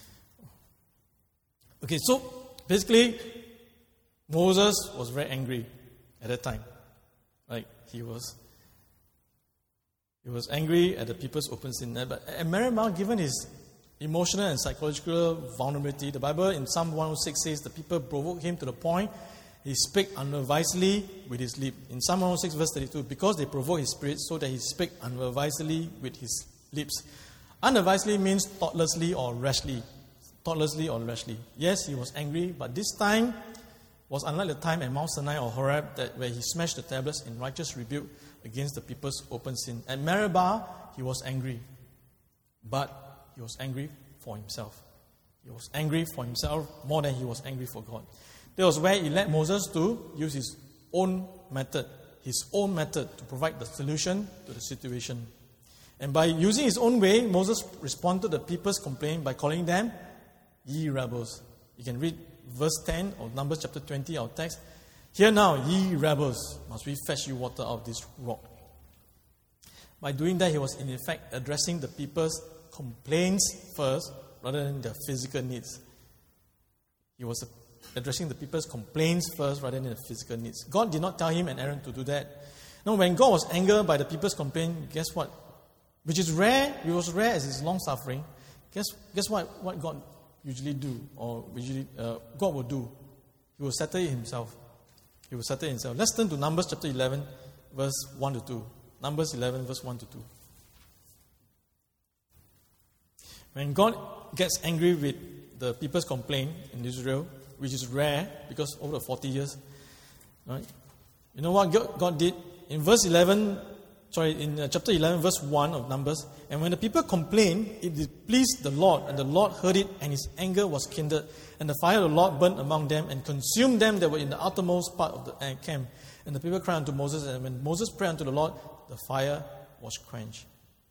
Okay, so basically, Moses was very angry at that time. Right? He was he was angry at the people's open sin. But at Meribah, given his emotional and psychological vulnerability, the Bible in Psalm one oh six says the people provoked him to the point he spake unadvisedly with his lip. In Psalm one oh six verse thirty-two, because they provoked his spirit so that he spake unadvisedly with his lips. Unadvisedly means thoughtlessly or rashly. Thoughtlessly or rashly. Yes, he was angry, but this time was unlike the time at Mount Sinai or Horeb that where he smashed the tablets in righteous rebuke against the people's open sin. At Meribah, he was angry, but he was angry for himself. He was angry for himself more than he was angry for God. That was where he led Moses to use his own method, his own method to provide the solution to the situation. And by using his own way, Moses responded to the people's complaint by calling them ye rebels. You can read verse ten of Numbers chapter twenty, our text. Hear now, ye rebels, must we fetch you water out of this rock? By doing that, he was in effect addressing the people's complaints first, rather than their physical needs. He was addressing the people's complaints first, rather than their physical needs. God did not tell him and Aaron to do that. No, when God was angered by the people's complaint, guess what? Which is rare, it was rare as his long suffering. Guess guess what? What God usually do, or usually uh, God will do. He will settle it himself. He will settle it himself. Let's turn to Numbers chapter eleven, verse one to two. Numbers eleven, verse one to two. When God gets angry with the people's complaint in Israel, which is rare because over the forty years, right? You know what God did? In verse eleven, sorry, in uh, chapter eleven, verse one of Numbers, and when the people complained, it displeased the Lord, and the Lord heard it, and his anger was kindled, and the fire of the Lord burned among them, and consumed them that were in the outermost part of the uh, camp. And the people cried unto Moses, and when Moses prayed unto the Lord, the fire was quenched.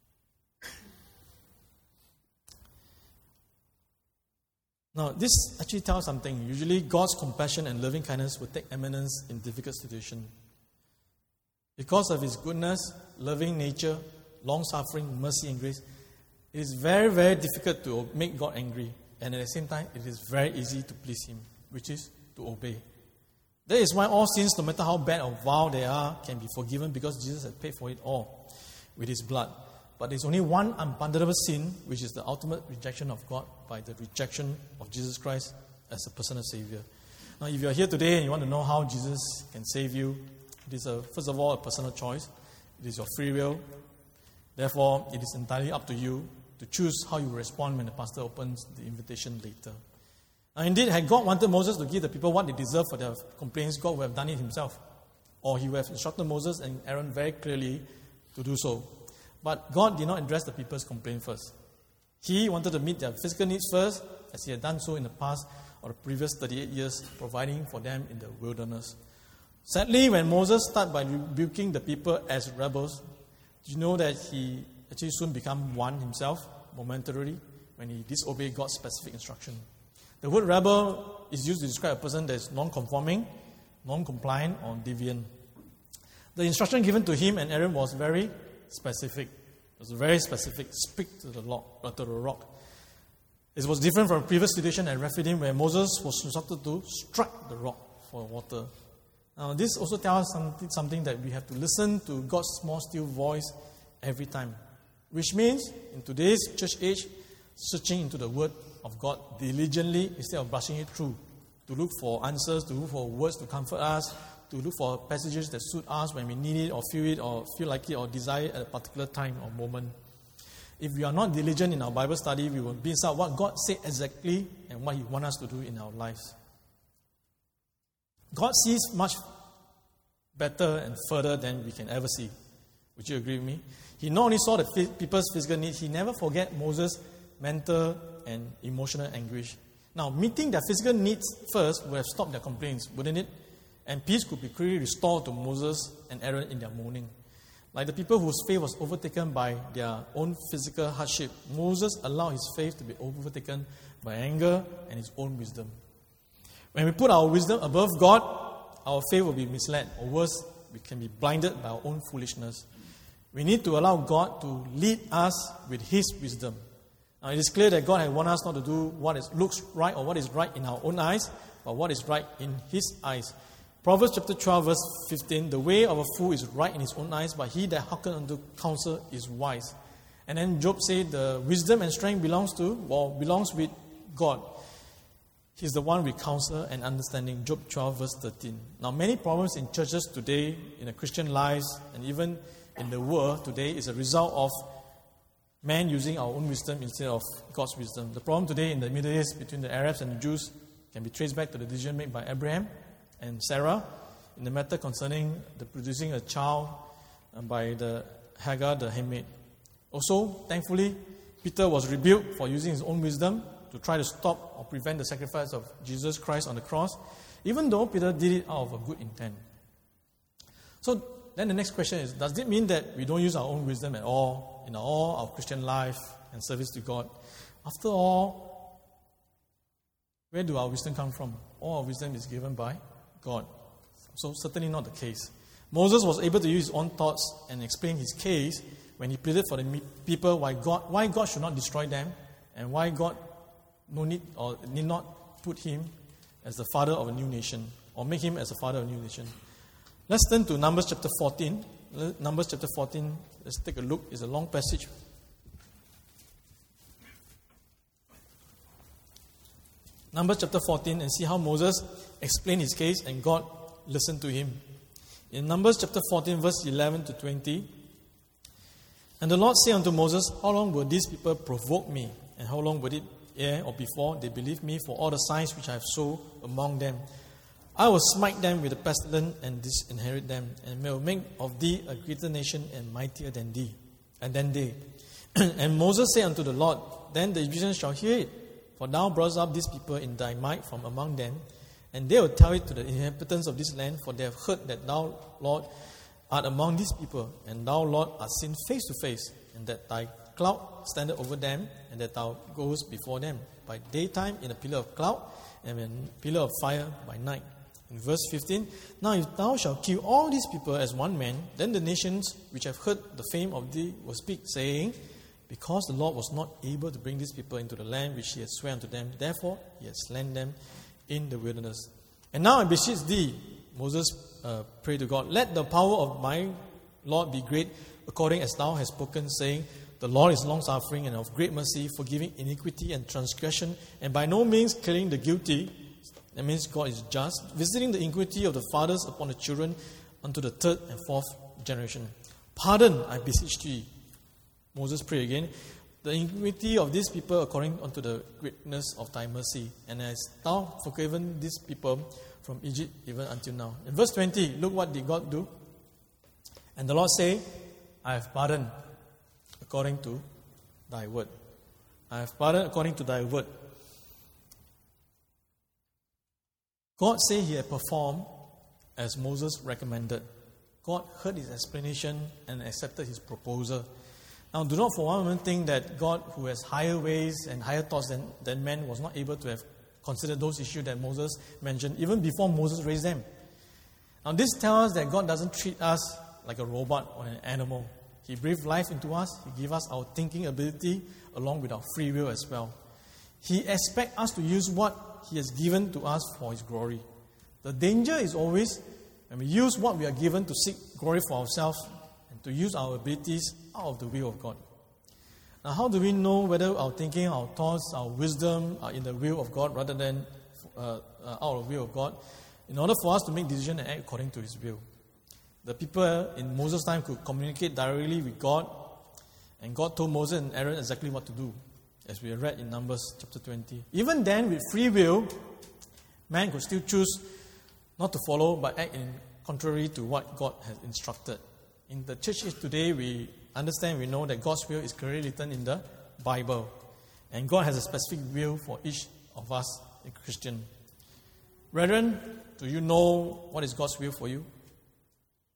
Now, this actually tells something. Usually, God's compassion and loving kindness will take eminence in difficult situations. Because of his goodness, loving nature, long-suffering, mercy and grace, it is very, very difficult to make God angry. And at the same time, it is very easy to please him, which is to obey. That is why all sins, no matter how bad or vile they are, can be forgiven because Jesus has paid for it all with his blood. But there's only one unpardonable sin, which is the ultimate rejection of God by the rejection of Jesus Christ as a personal Savior. Now, if you're here today and you want to know how Jesus can save you, it is, a, first of all, a personal choice. It is your free will. Therefore, it is entirely up to you to choose how you respond when the pastor opens the invitation later. Now, indeed, had God wanted Moses to give the people what they deserve for their complaints, God would have done it himself. Or he would have instructed Moses and Aaron very clearly to do so. But God did not address the people's complaint first. He wanted to meet their physical needs first, as he had done so in the past or the previous thirty-eight years, providing for them in the wilderness. Sadly, when Moses started by rebuking the people as rebels, did you know that he actually soon became one himself, momentarily, when he disobeyed God's specific instruction? The word rebel is used to describe a person that is non-conforming, non-compliant, or deviant. The instruction given to him and Aaron was very specific. It was very specific. Speak to the rock. Uh, to the rock. It was different from a previous situation at Rephidim where Moses was instructed to strike the rock for water. Now, this also tells us something, something that we have to listen to God's small, still voice every time. Which means, in today's church age, searching into the Word of God diligently instead of brushing it through, to look for answers, to look for words to comfort us, to look for passages that suit us when we need it or feel it or feel like it or desire it at a particular time or moment. If we are not diligent in our Bible study, we will miss out what God said exactly and what he wants us to do in our lives. God sees much better and further than we can ever see. Would you agree with me? He not only saw the people's physical needs, he never forget Moses' mental and emotional anguish. Now, meeting their physical needs first would have stopped their complaints, wouldn't it? And peace could be quickly restored to Moses and Aaron in their mourning. Like the people whose faith was overtaken by their own physical hardship, Moses allowed his faith to be overtaken by anger and his own wisdom. When we put our wisdom above God, our faith will be misled, or worse, we can be blinded by our own foolishness. We need to allow God to lead us with His wisdom. Now, it is clear that God has wanted us not to do what is, looks right or what is right in our own eyes, but what is right in His eyes. Proverbs chapter twelve, verse fifteen, the way of a fool is right in his own eyes, but he that hearkeneth unto counsel is wise. And then Job said the wisdom and strength belongs to, or belongs with God. He's the one with counsel and understanding. Job twelve, verse thirteen. Now, many problems in churches today, in the Christian lives, and even in the world today is a result of man using our own wisdom instead of God's wisdom. The problem today in the Middle East between the Arabs and the Jews can be traced back to the decision made by Abraham and Sarah in the matter concerning the producing a child by the Hagar, the handmaid. Also, thankfully, Peter was rebuked for using his own wisdom to try to stop or prevent the sacrifice of Jesus Christ on the cross, even though Peter did it out of a good intent. So then the next question is, does it mean that we don't use our own wisdom at all in all our Christian life and service to God? After all, where do our wisdom come from? All our wisdom is given by God. So certainly not the case. Moses was able to use his own thoughts and explain his case when he pleaded for the people why God, why God should not destroy them and why God no need or need not put him as the father of a new nation or make him as the father of a new nation. Let's turn to Numbers chapter fourteen. Numbers chapter fourteen, let's take a look. It's a long passage. Numbers chapter fourteen, and see how Moses explained his case and God listened to him. In Numbers chapter fourteen, verse eleven to twenty, and the Lord said unto Moses, how long will these people provoke me? And how long will it ere or before they believe me for all the signs which I have showed among them? I will smite them with a pestilence and disinherit them, and will make of thee a greater nation and mightier than thee, and than they. And Moses said unto the Lord, then the Egyptians shall hear it, for thou broughtest up these people in thy might from among them, and they will tell it to the inhabitants of this land, for they have heard that thou, Lord, art among these people, and thou, Lord, art seen face to face, and that thy cloud standeth over them, and that thou goest before them by daytime in a pillar of cloud, and in a pillar of fire by night. In verse fifteen, now if thou shalt kill all these people as one man, then the nations which have heard the fame of thee will speak, saying, because the Lord was not able to bring these people into the land which he had sworn unto them, therefore he has slain them in the wilderness. And now I beseech thee, Moses uh, prayed to God, let the power of my Lord be great, according as thou hast spoken, saying, the Lord is long-suffering and of great mercy, forgiving iniquity and transgression, and by no means killing the guilty. That means God is just, visiting the iniquity of the fathers upon the children unto the third and fourth generation. Pardon, I beseech thee. Moses prayed again, the iniquity of these people according unto the greatness of thy mercy, and as thou forgiven these people from Egypt even until now. In verse twenty, look what did God do. And the Lord said, I have pardoned according to thy word. I have pardoned according to thy word. God said he had performed as Moses recommended. God heard his explanation and accepted his proposal. Now, do not for one moment think that God, who has higher ways and higher thoughts than, than man, was not able to have considered those issues that Moses mentioned, even before Moses raised them. Now, this tells us that God doesn't treat us like a robot or an animal. He breathed life into us. He gave us our thinking ability along with our free will as well. He expects us to use what He has given to us for His glory. The danger is always when we use what we are given to seek glory for ourselves and to use our abilities out of the will of God. Now, how do we know whether our thinking, our thoughts, our wisdom are in the will of God rather than uh, uh, out of the will of God? In order for us to make decisions and act according to His will. The people in Moses' time could communicate directly with God, and God told Moses and Aaron exactly what to do, as we read in Numbers chapter twenty. Even then, with free will, man could still choose not to follow, but act in contrary to what God has instructed. In the church age today, we understand, we know that God's will is clearly written in the Bible. And God has a specific will for each of us, a Christian. Brethren, do you know what is God's will for you?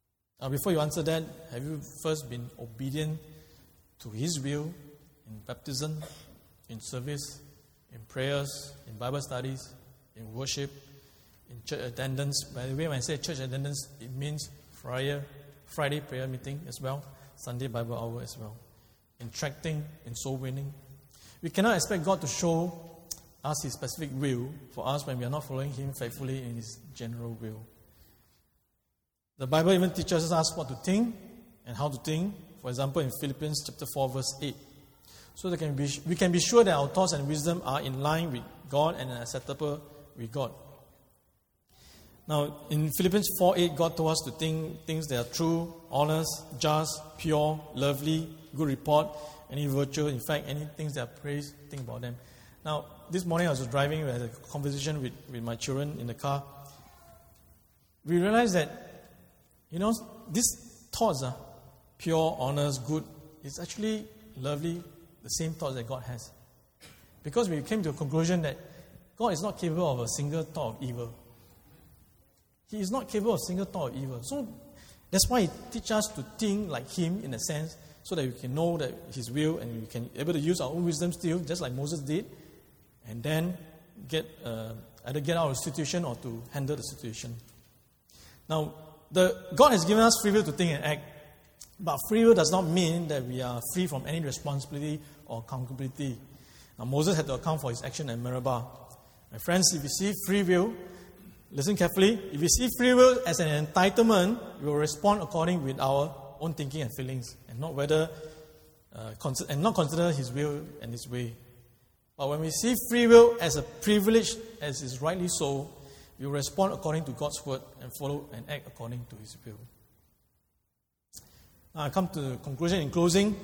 Now, before you answer that, have you first been obedient to His will in baptism, in service, in prayers, in Bible studies, in worship, in church attendance? By the way, when I say church attendance, it means Friday, Friday prayer meeting as well, Sunday Bible hour as well, in tracting, in soul winning. We cannot expect God to show us His specific will for us when we are not following Him faithfully in His general will. The Bible even teaches us what to think and how to think. For example, in Philippians chapter four, verse eight. So that can be, we can be sure that our thoughts and wisdom are in line with God and acceptable with God. Now, in Philippians four eight, God told us to think things that are true, honest, just, pure, lovely, good report, any virtue. In fact, any things that are praised, think about them. Now, this morning I was driving, we had a conversation with, with my children in the car. We realized that, you know, these thoughts are pure, honest, good. It's actually lovely, the same thoughts that God has. Because we came to a conclusion that God is not capable of a single thought of evil. He is not capable of a single thought of evil. So that's why He teaches us to think like Him in a sense, so that we can know that His will and we can be able to use our own wisdom still, just like Moses did, and then get uh, either get out of the situation or to handle the situation. Now, the God has given us free will to think and act, but free will does not mean that we are free from any responsibility or accountability. Now, Moses had to account for his action at Meribah. My friends, if you see free will, listen carefully. If you see free will as an entitlement, we will respond according with our own thinking and feelings, and not whether uh, consider, and not consider His will and His way. But when we see free will as a privilege, as is rightly so, we will respond according to God's word and follow and act according to His will. Now I come to the conclusion in closing.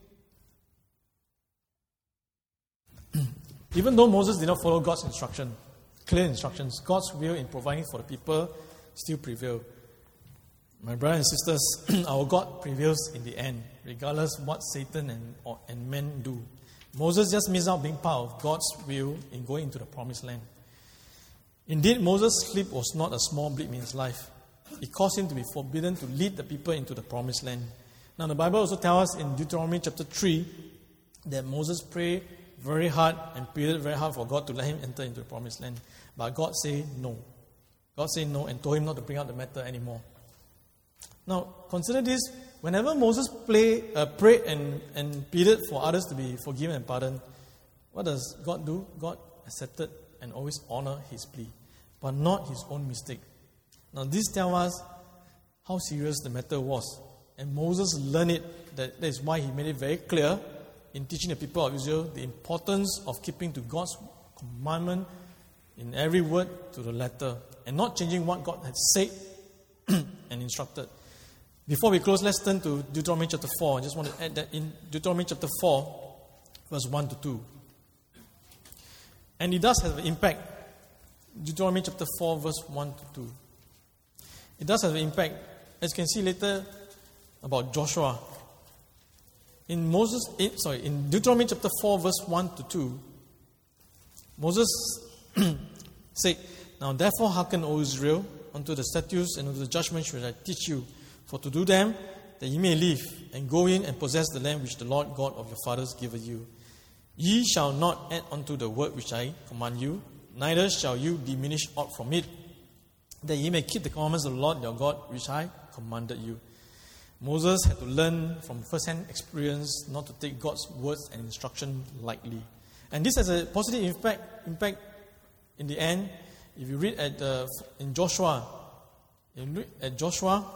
Even though Moses did not follow God's instruction, clear instructions, God's will in providing for the people still prevailed. My brothers and sisters, our God prevails in the end, regardless what Satan and, or, and men do. Moses just missed out being part of God's will in going into the promised land. Indeed, Moses' slip was not a small blip in his life. It caused him to be forbidden to lead the people into the promised land. Now, the Bible also tells us in Deuteronomy chapter three that Moses prayed very hard and pleaded very hard for God to let him enter into the promised land. But God said no. God said no and told him not to bring up the matter anymore. Now, consider this. Whenever Moses play, uh, prayed and, and pleaded for others to be forgiven and pardoned, what does God do? God accepted and always honored his plea, but not his own mistake. Now, this tells us how serious the matter was. And Moses learned it. That, that is why he made it very clear in teaching the people of Israel the importance of keeping to God's commandment in every word to the letter, and not changing what God had said and instructed. Before we close, let's turn to Deuteronomy chapter four. I just want to add that in Deuteronomy chapter four, verse one to two. And it does have an impact. Deuteronomy chapter four, verse one to two. It does have an impact. As you can see later about Joshua. In Moses, in, sorry, in Deuteronomy chapter four, verse one to two, Moses said, "Now therefore hearken, O Israel, unto the statutes and unto the judgments which I teach you, for to do them, that ye may live, and go in and possess the land which the Lord God of your fathers giveth you. Ye shall not add unto the word which I command you, neither shall you diminish aught from it, that ye may keep the commandments of the Lord your God which I commanded you." Moses had to learn from first-hand experience not to take God's words and instruction lightly. And this has a positive impact, impact in the end. If you read at uh, in Joshua, in read at Joshua,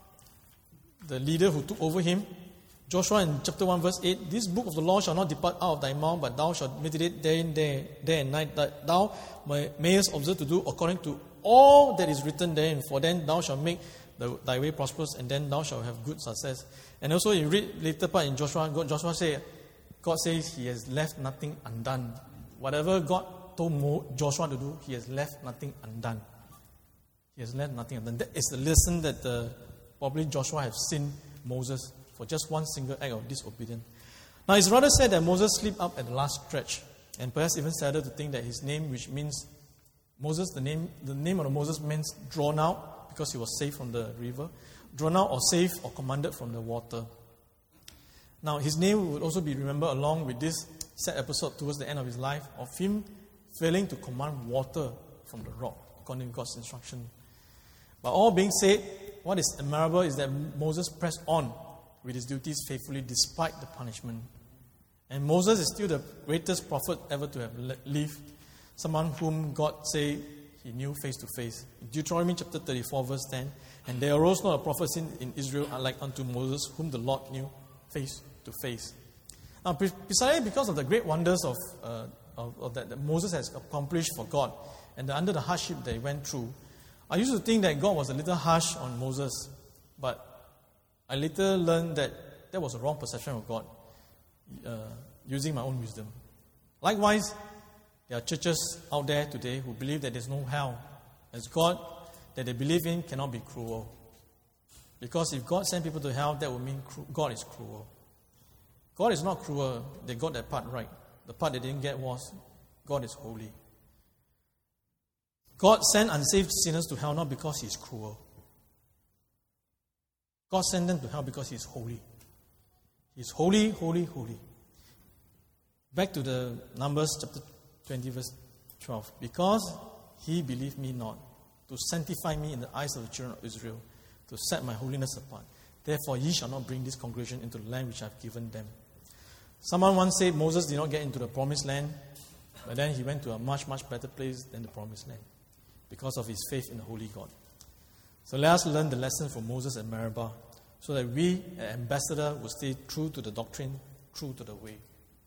the leader who took over him, Joshua in chapter one verse eight, "This book of the law shall not depart out of thy mouth, but thou shalt meditate day and day, day and night, that thou mayest observe to do according to all that is written therein, for then thou shalt make the, thy way prosperous, and then thou shalt have good success." And also you read later part in Joshua, God, Joshua say, God says he has left nothing undone. Whatever God told Mo, Joshua to do, he has left nothing undone. He has left nothing undone. That is the lesson that uh, probably Joshua have seen Moses for just one single act of disobedience. Now it's rather said that Moses slipped up at the last stretch, and perhaps even sadder to think that his name, which means Moses, the name, the name of the Moses means drawn out, because he was saved from the river. drawn out or saved or commanded from the water. Now, his name would also be remembered along with this sad episode towards the end of his life of him failing to command water from the rock, according to God's instruction. But all being said, what is admirable is that Moses pressed on with his duties faithfully despite the punishment. And Moses is still the greatest prophet ever to have lived, someone whom God say he knew face to face. Deuteronomy chapter thirty-four verse ten, and there arose not a prophet in, in Israel unlike unto Moses, whom the Lord knew face to face. Now, precisely because of the great wonders of, uh, of, of that, that Moses has accomplished for God, and the, under the hardship that he went through, I used to think that God was a little harsh on Moses, but I later learned that that was a wrong perception of God, uh, using my own wisdom. Likewise, there are churches out there today who believe that there's no hell, as God that they believe in cannot be cruel. Because if God sent people to hell, that would mean cru- God is cruel. God is not cruel. They got that part right. The part they didn't get was God is holy. God sent unsaved sinners to hell not because He is cruel. God sent them to hell because He is holy. He is holy, holy, holy. Back to the Numbers chapter twenty, verse twelve. Because He believed me not, to sanctify me in the eyes of the children of Israel, to set my holiness apart. Therefore, ye shall not bring this congregation into the land which I have given them. Someone once said Moses did not get into the promised land, but then he went to a much, much better place than the promised land because of his faith in the holy God. So let us learn the lesson from Moses and Meribah so that we, an ambassador, will stay true to the doctrine, true to the way.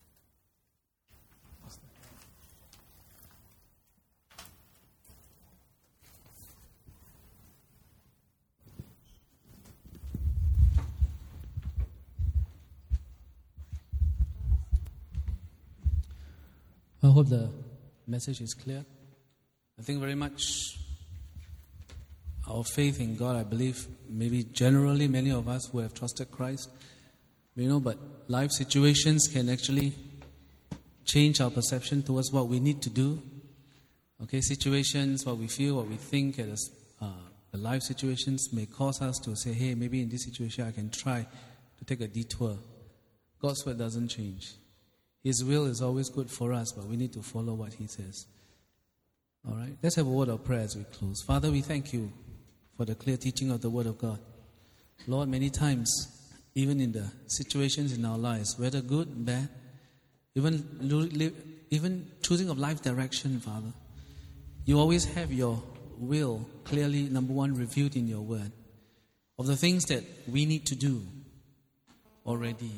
I hope the message is clear. I think very much our faith in God, I believe, maybe generally many of us who have trusted Christ, you know, but life situations can actually change our perception towards what we need to do. Okay, situations, what we feel, what we think, as uh, the life situations may cause us to say, hey, maybe in this situation I can try to take a detour. God's word doesn't change. His will is always good for us, but we need to follow what He says. All right, let's have a word of prayer as we close. Father, we thank You for the clear teaching of the Word of God. Lord, many times, even in the situations in our lives, whether good, bad, even, even choosing of life direction, Father, You always have Your will clearly, number one, revealed in Your Word of the things that we need to do already.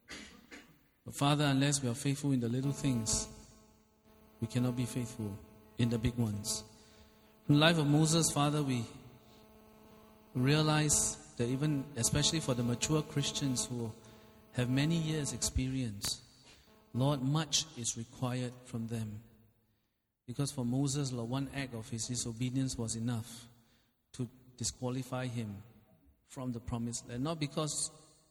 But Father, unless we are faithful in the little things, we cannot be faithful in the big ones. In the life of Moses, Father, we realize that even, especially for the mature Christians who have many years' experience, Lord, much is required from them. Because for Moses, Lord, one act of his disobedience was enough to disqualify him from the promised land. Not because,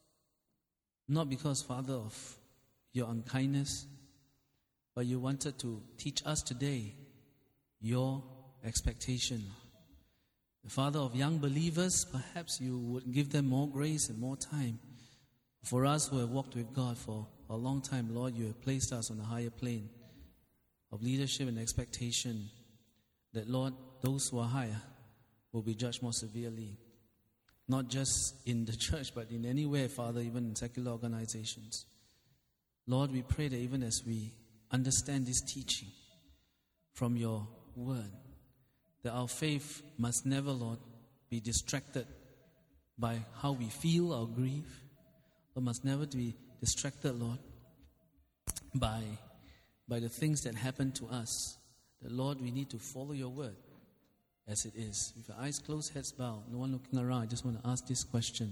not because, Father, of Your unkindness, but You wanted to teach us today Your expectation. The Father of young believers, perhaps You would give them more grace and more time. For us who have walked with God for a long time, Lord, You have placed us on a higher plane of leadership and expectation that, Lord, those who are higher will be judged more severely. Not just in the church, but in anywhere, Father, even in secular organizations. Lord, we pray that even as we understand this teaching from Your Word, that our faith must never, Lord, be distracted by how we feel or grieve, or must never be distracted, Lord, by, by the things that happen to us. That, Lord, we need to follow Your Word as it is. With your eyes closed, heads bowed, no one looking around, I just want to ask this question.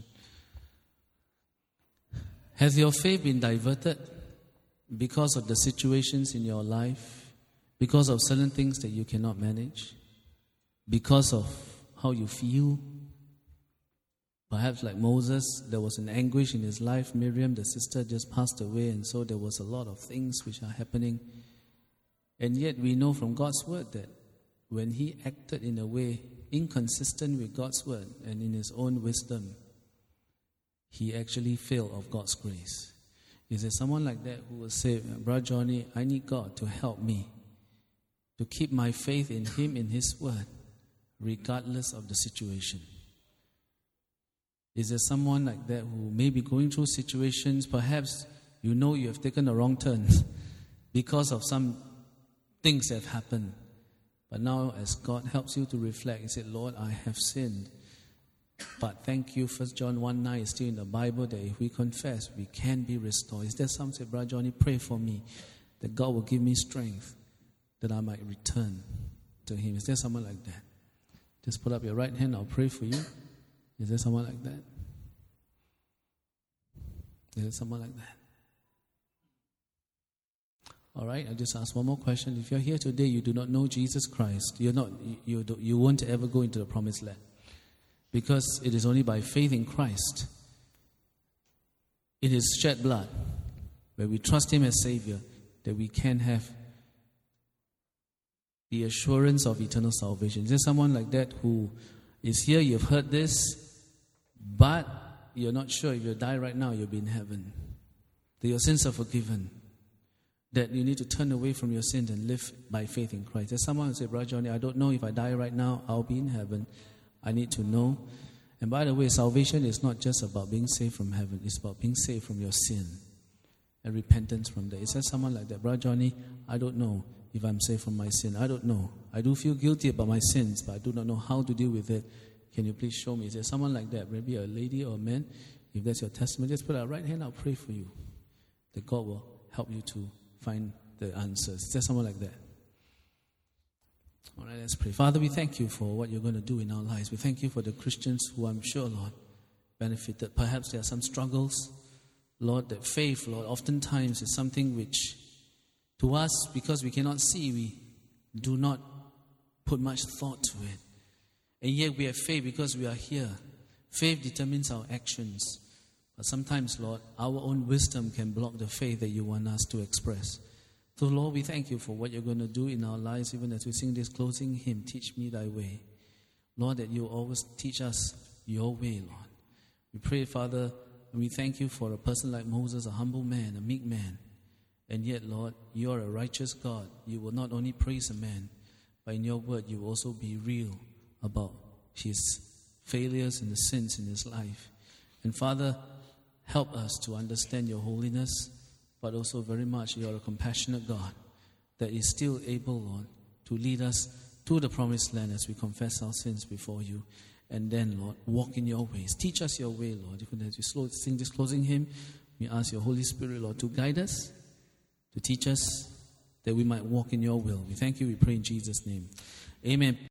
Has your faith been diverted because of the situations in your life, because of certain things that you cannot manage, because of how you feel? Perhaps like Moses, there was an anguish in his life. Miriam, the sister, just passed away, and so there was a lot of things which are happening. And yet we know from God's word that when He acted in a way inconsistent with God's word and in his own wisdom, he actually failed of God's grace. Is there someone like that who will say, Brother Johnny, I need God to help me to keep my faith in him, in his word, regardless of the situation? Is there someone like that who may be going through situations, perhaps you know you have taken a wrong turn because of some things that have happened. But now as God helps you to reflect, you say, Lord, I have sinned. But thank you, First John one nine is still in the Bible that if we confess, we can be restored. Is there some say, Brother Johnny, pray for me that God will give me strength that I might return to him? Is there someone like that? Just put up your right hand, I'll pray for you. Is there someone like that? Is there someone like that? All right, I'll just ask one more question. If you're here today, you do not know Jesus Christ, you're not, you, you, do, you won't ever go into the promised land. Because it is only by faith in Christ, in his shed blood, where we trust him as Savior, that we can have the assurance of eternal salvation. Is there someone like that who is here, you've heard this, but you're not sure if you die right now, you'll be in heaven, that your sins are forgiven, that you need to turn away from your sins and live by faith in Christ? There's someone who say, Brother Johnny, I don't know if I die right now, I'll be in heaven. I need to know. And by the way, salvation is not just about being saved from heaven. It's about being saved from your sin and repentance from that. Is there someone like that? Brother Johnny, I don't know if I'm saved from my sin. I don't know. I do feel guilty about my sins, but I do not know how to deal with it. Can you please show me? Is there someone like that? Maybe a lady or a man? If that's your testimony, just put out right hand. I'll pray for you, that God will help you to find the answers. Is there someone like that? All right, let's pray. Father, we thank you for what you're going to do in our lives. We thank you for the Christians who I'm sure, Lord, benefited. Perhaps there are some struggles. Lord, that faith, Lord, oftentimes is something which, to us, because we cannot see, we do not put much thought to it. And yet we have faith because we are here. Faith determines our actions. But sometimes, Lord, our own wisdom can block the faith that you want us to express. So, Lord, we thank you for what you're going to do in our lives, even as we sing this closing hymn, Teach Me Thy Way. Lord, that you always teach us your way, Lord. We pray, Father, and we thank you for a person like Moses, a humble man, a meek man. And yet, Lord, you are a righteous God. You will not only praise a man, but in your word, you will also be real about his failures and the sins in his life. And Father, help us to understand your holiness, but also very much you are a compassionate God that is still able, Lord, to lead us to the promised land as we confess our sins before you. And then, Lord, walk in your ways. Teach us your way, Lord. Even as we sing this closing hymn, we ask your Holy Spirit, Lord, to guide us, to teach us, that we might walk in your will. We thank you, we pray in Jesus' name. Amen.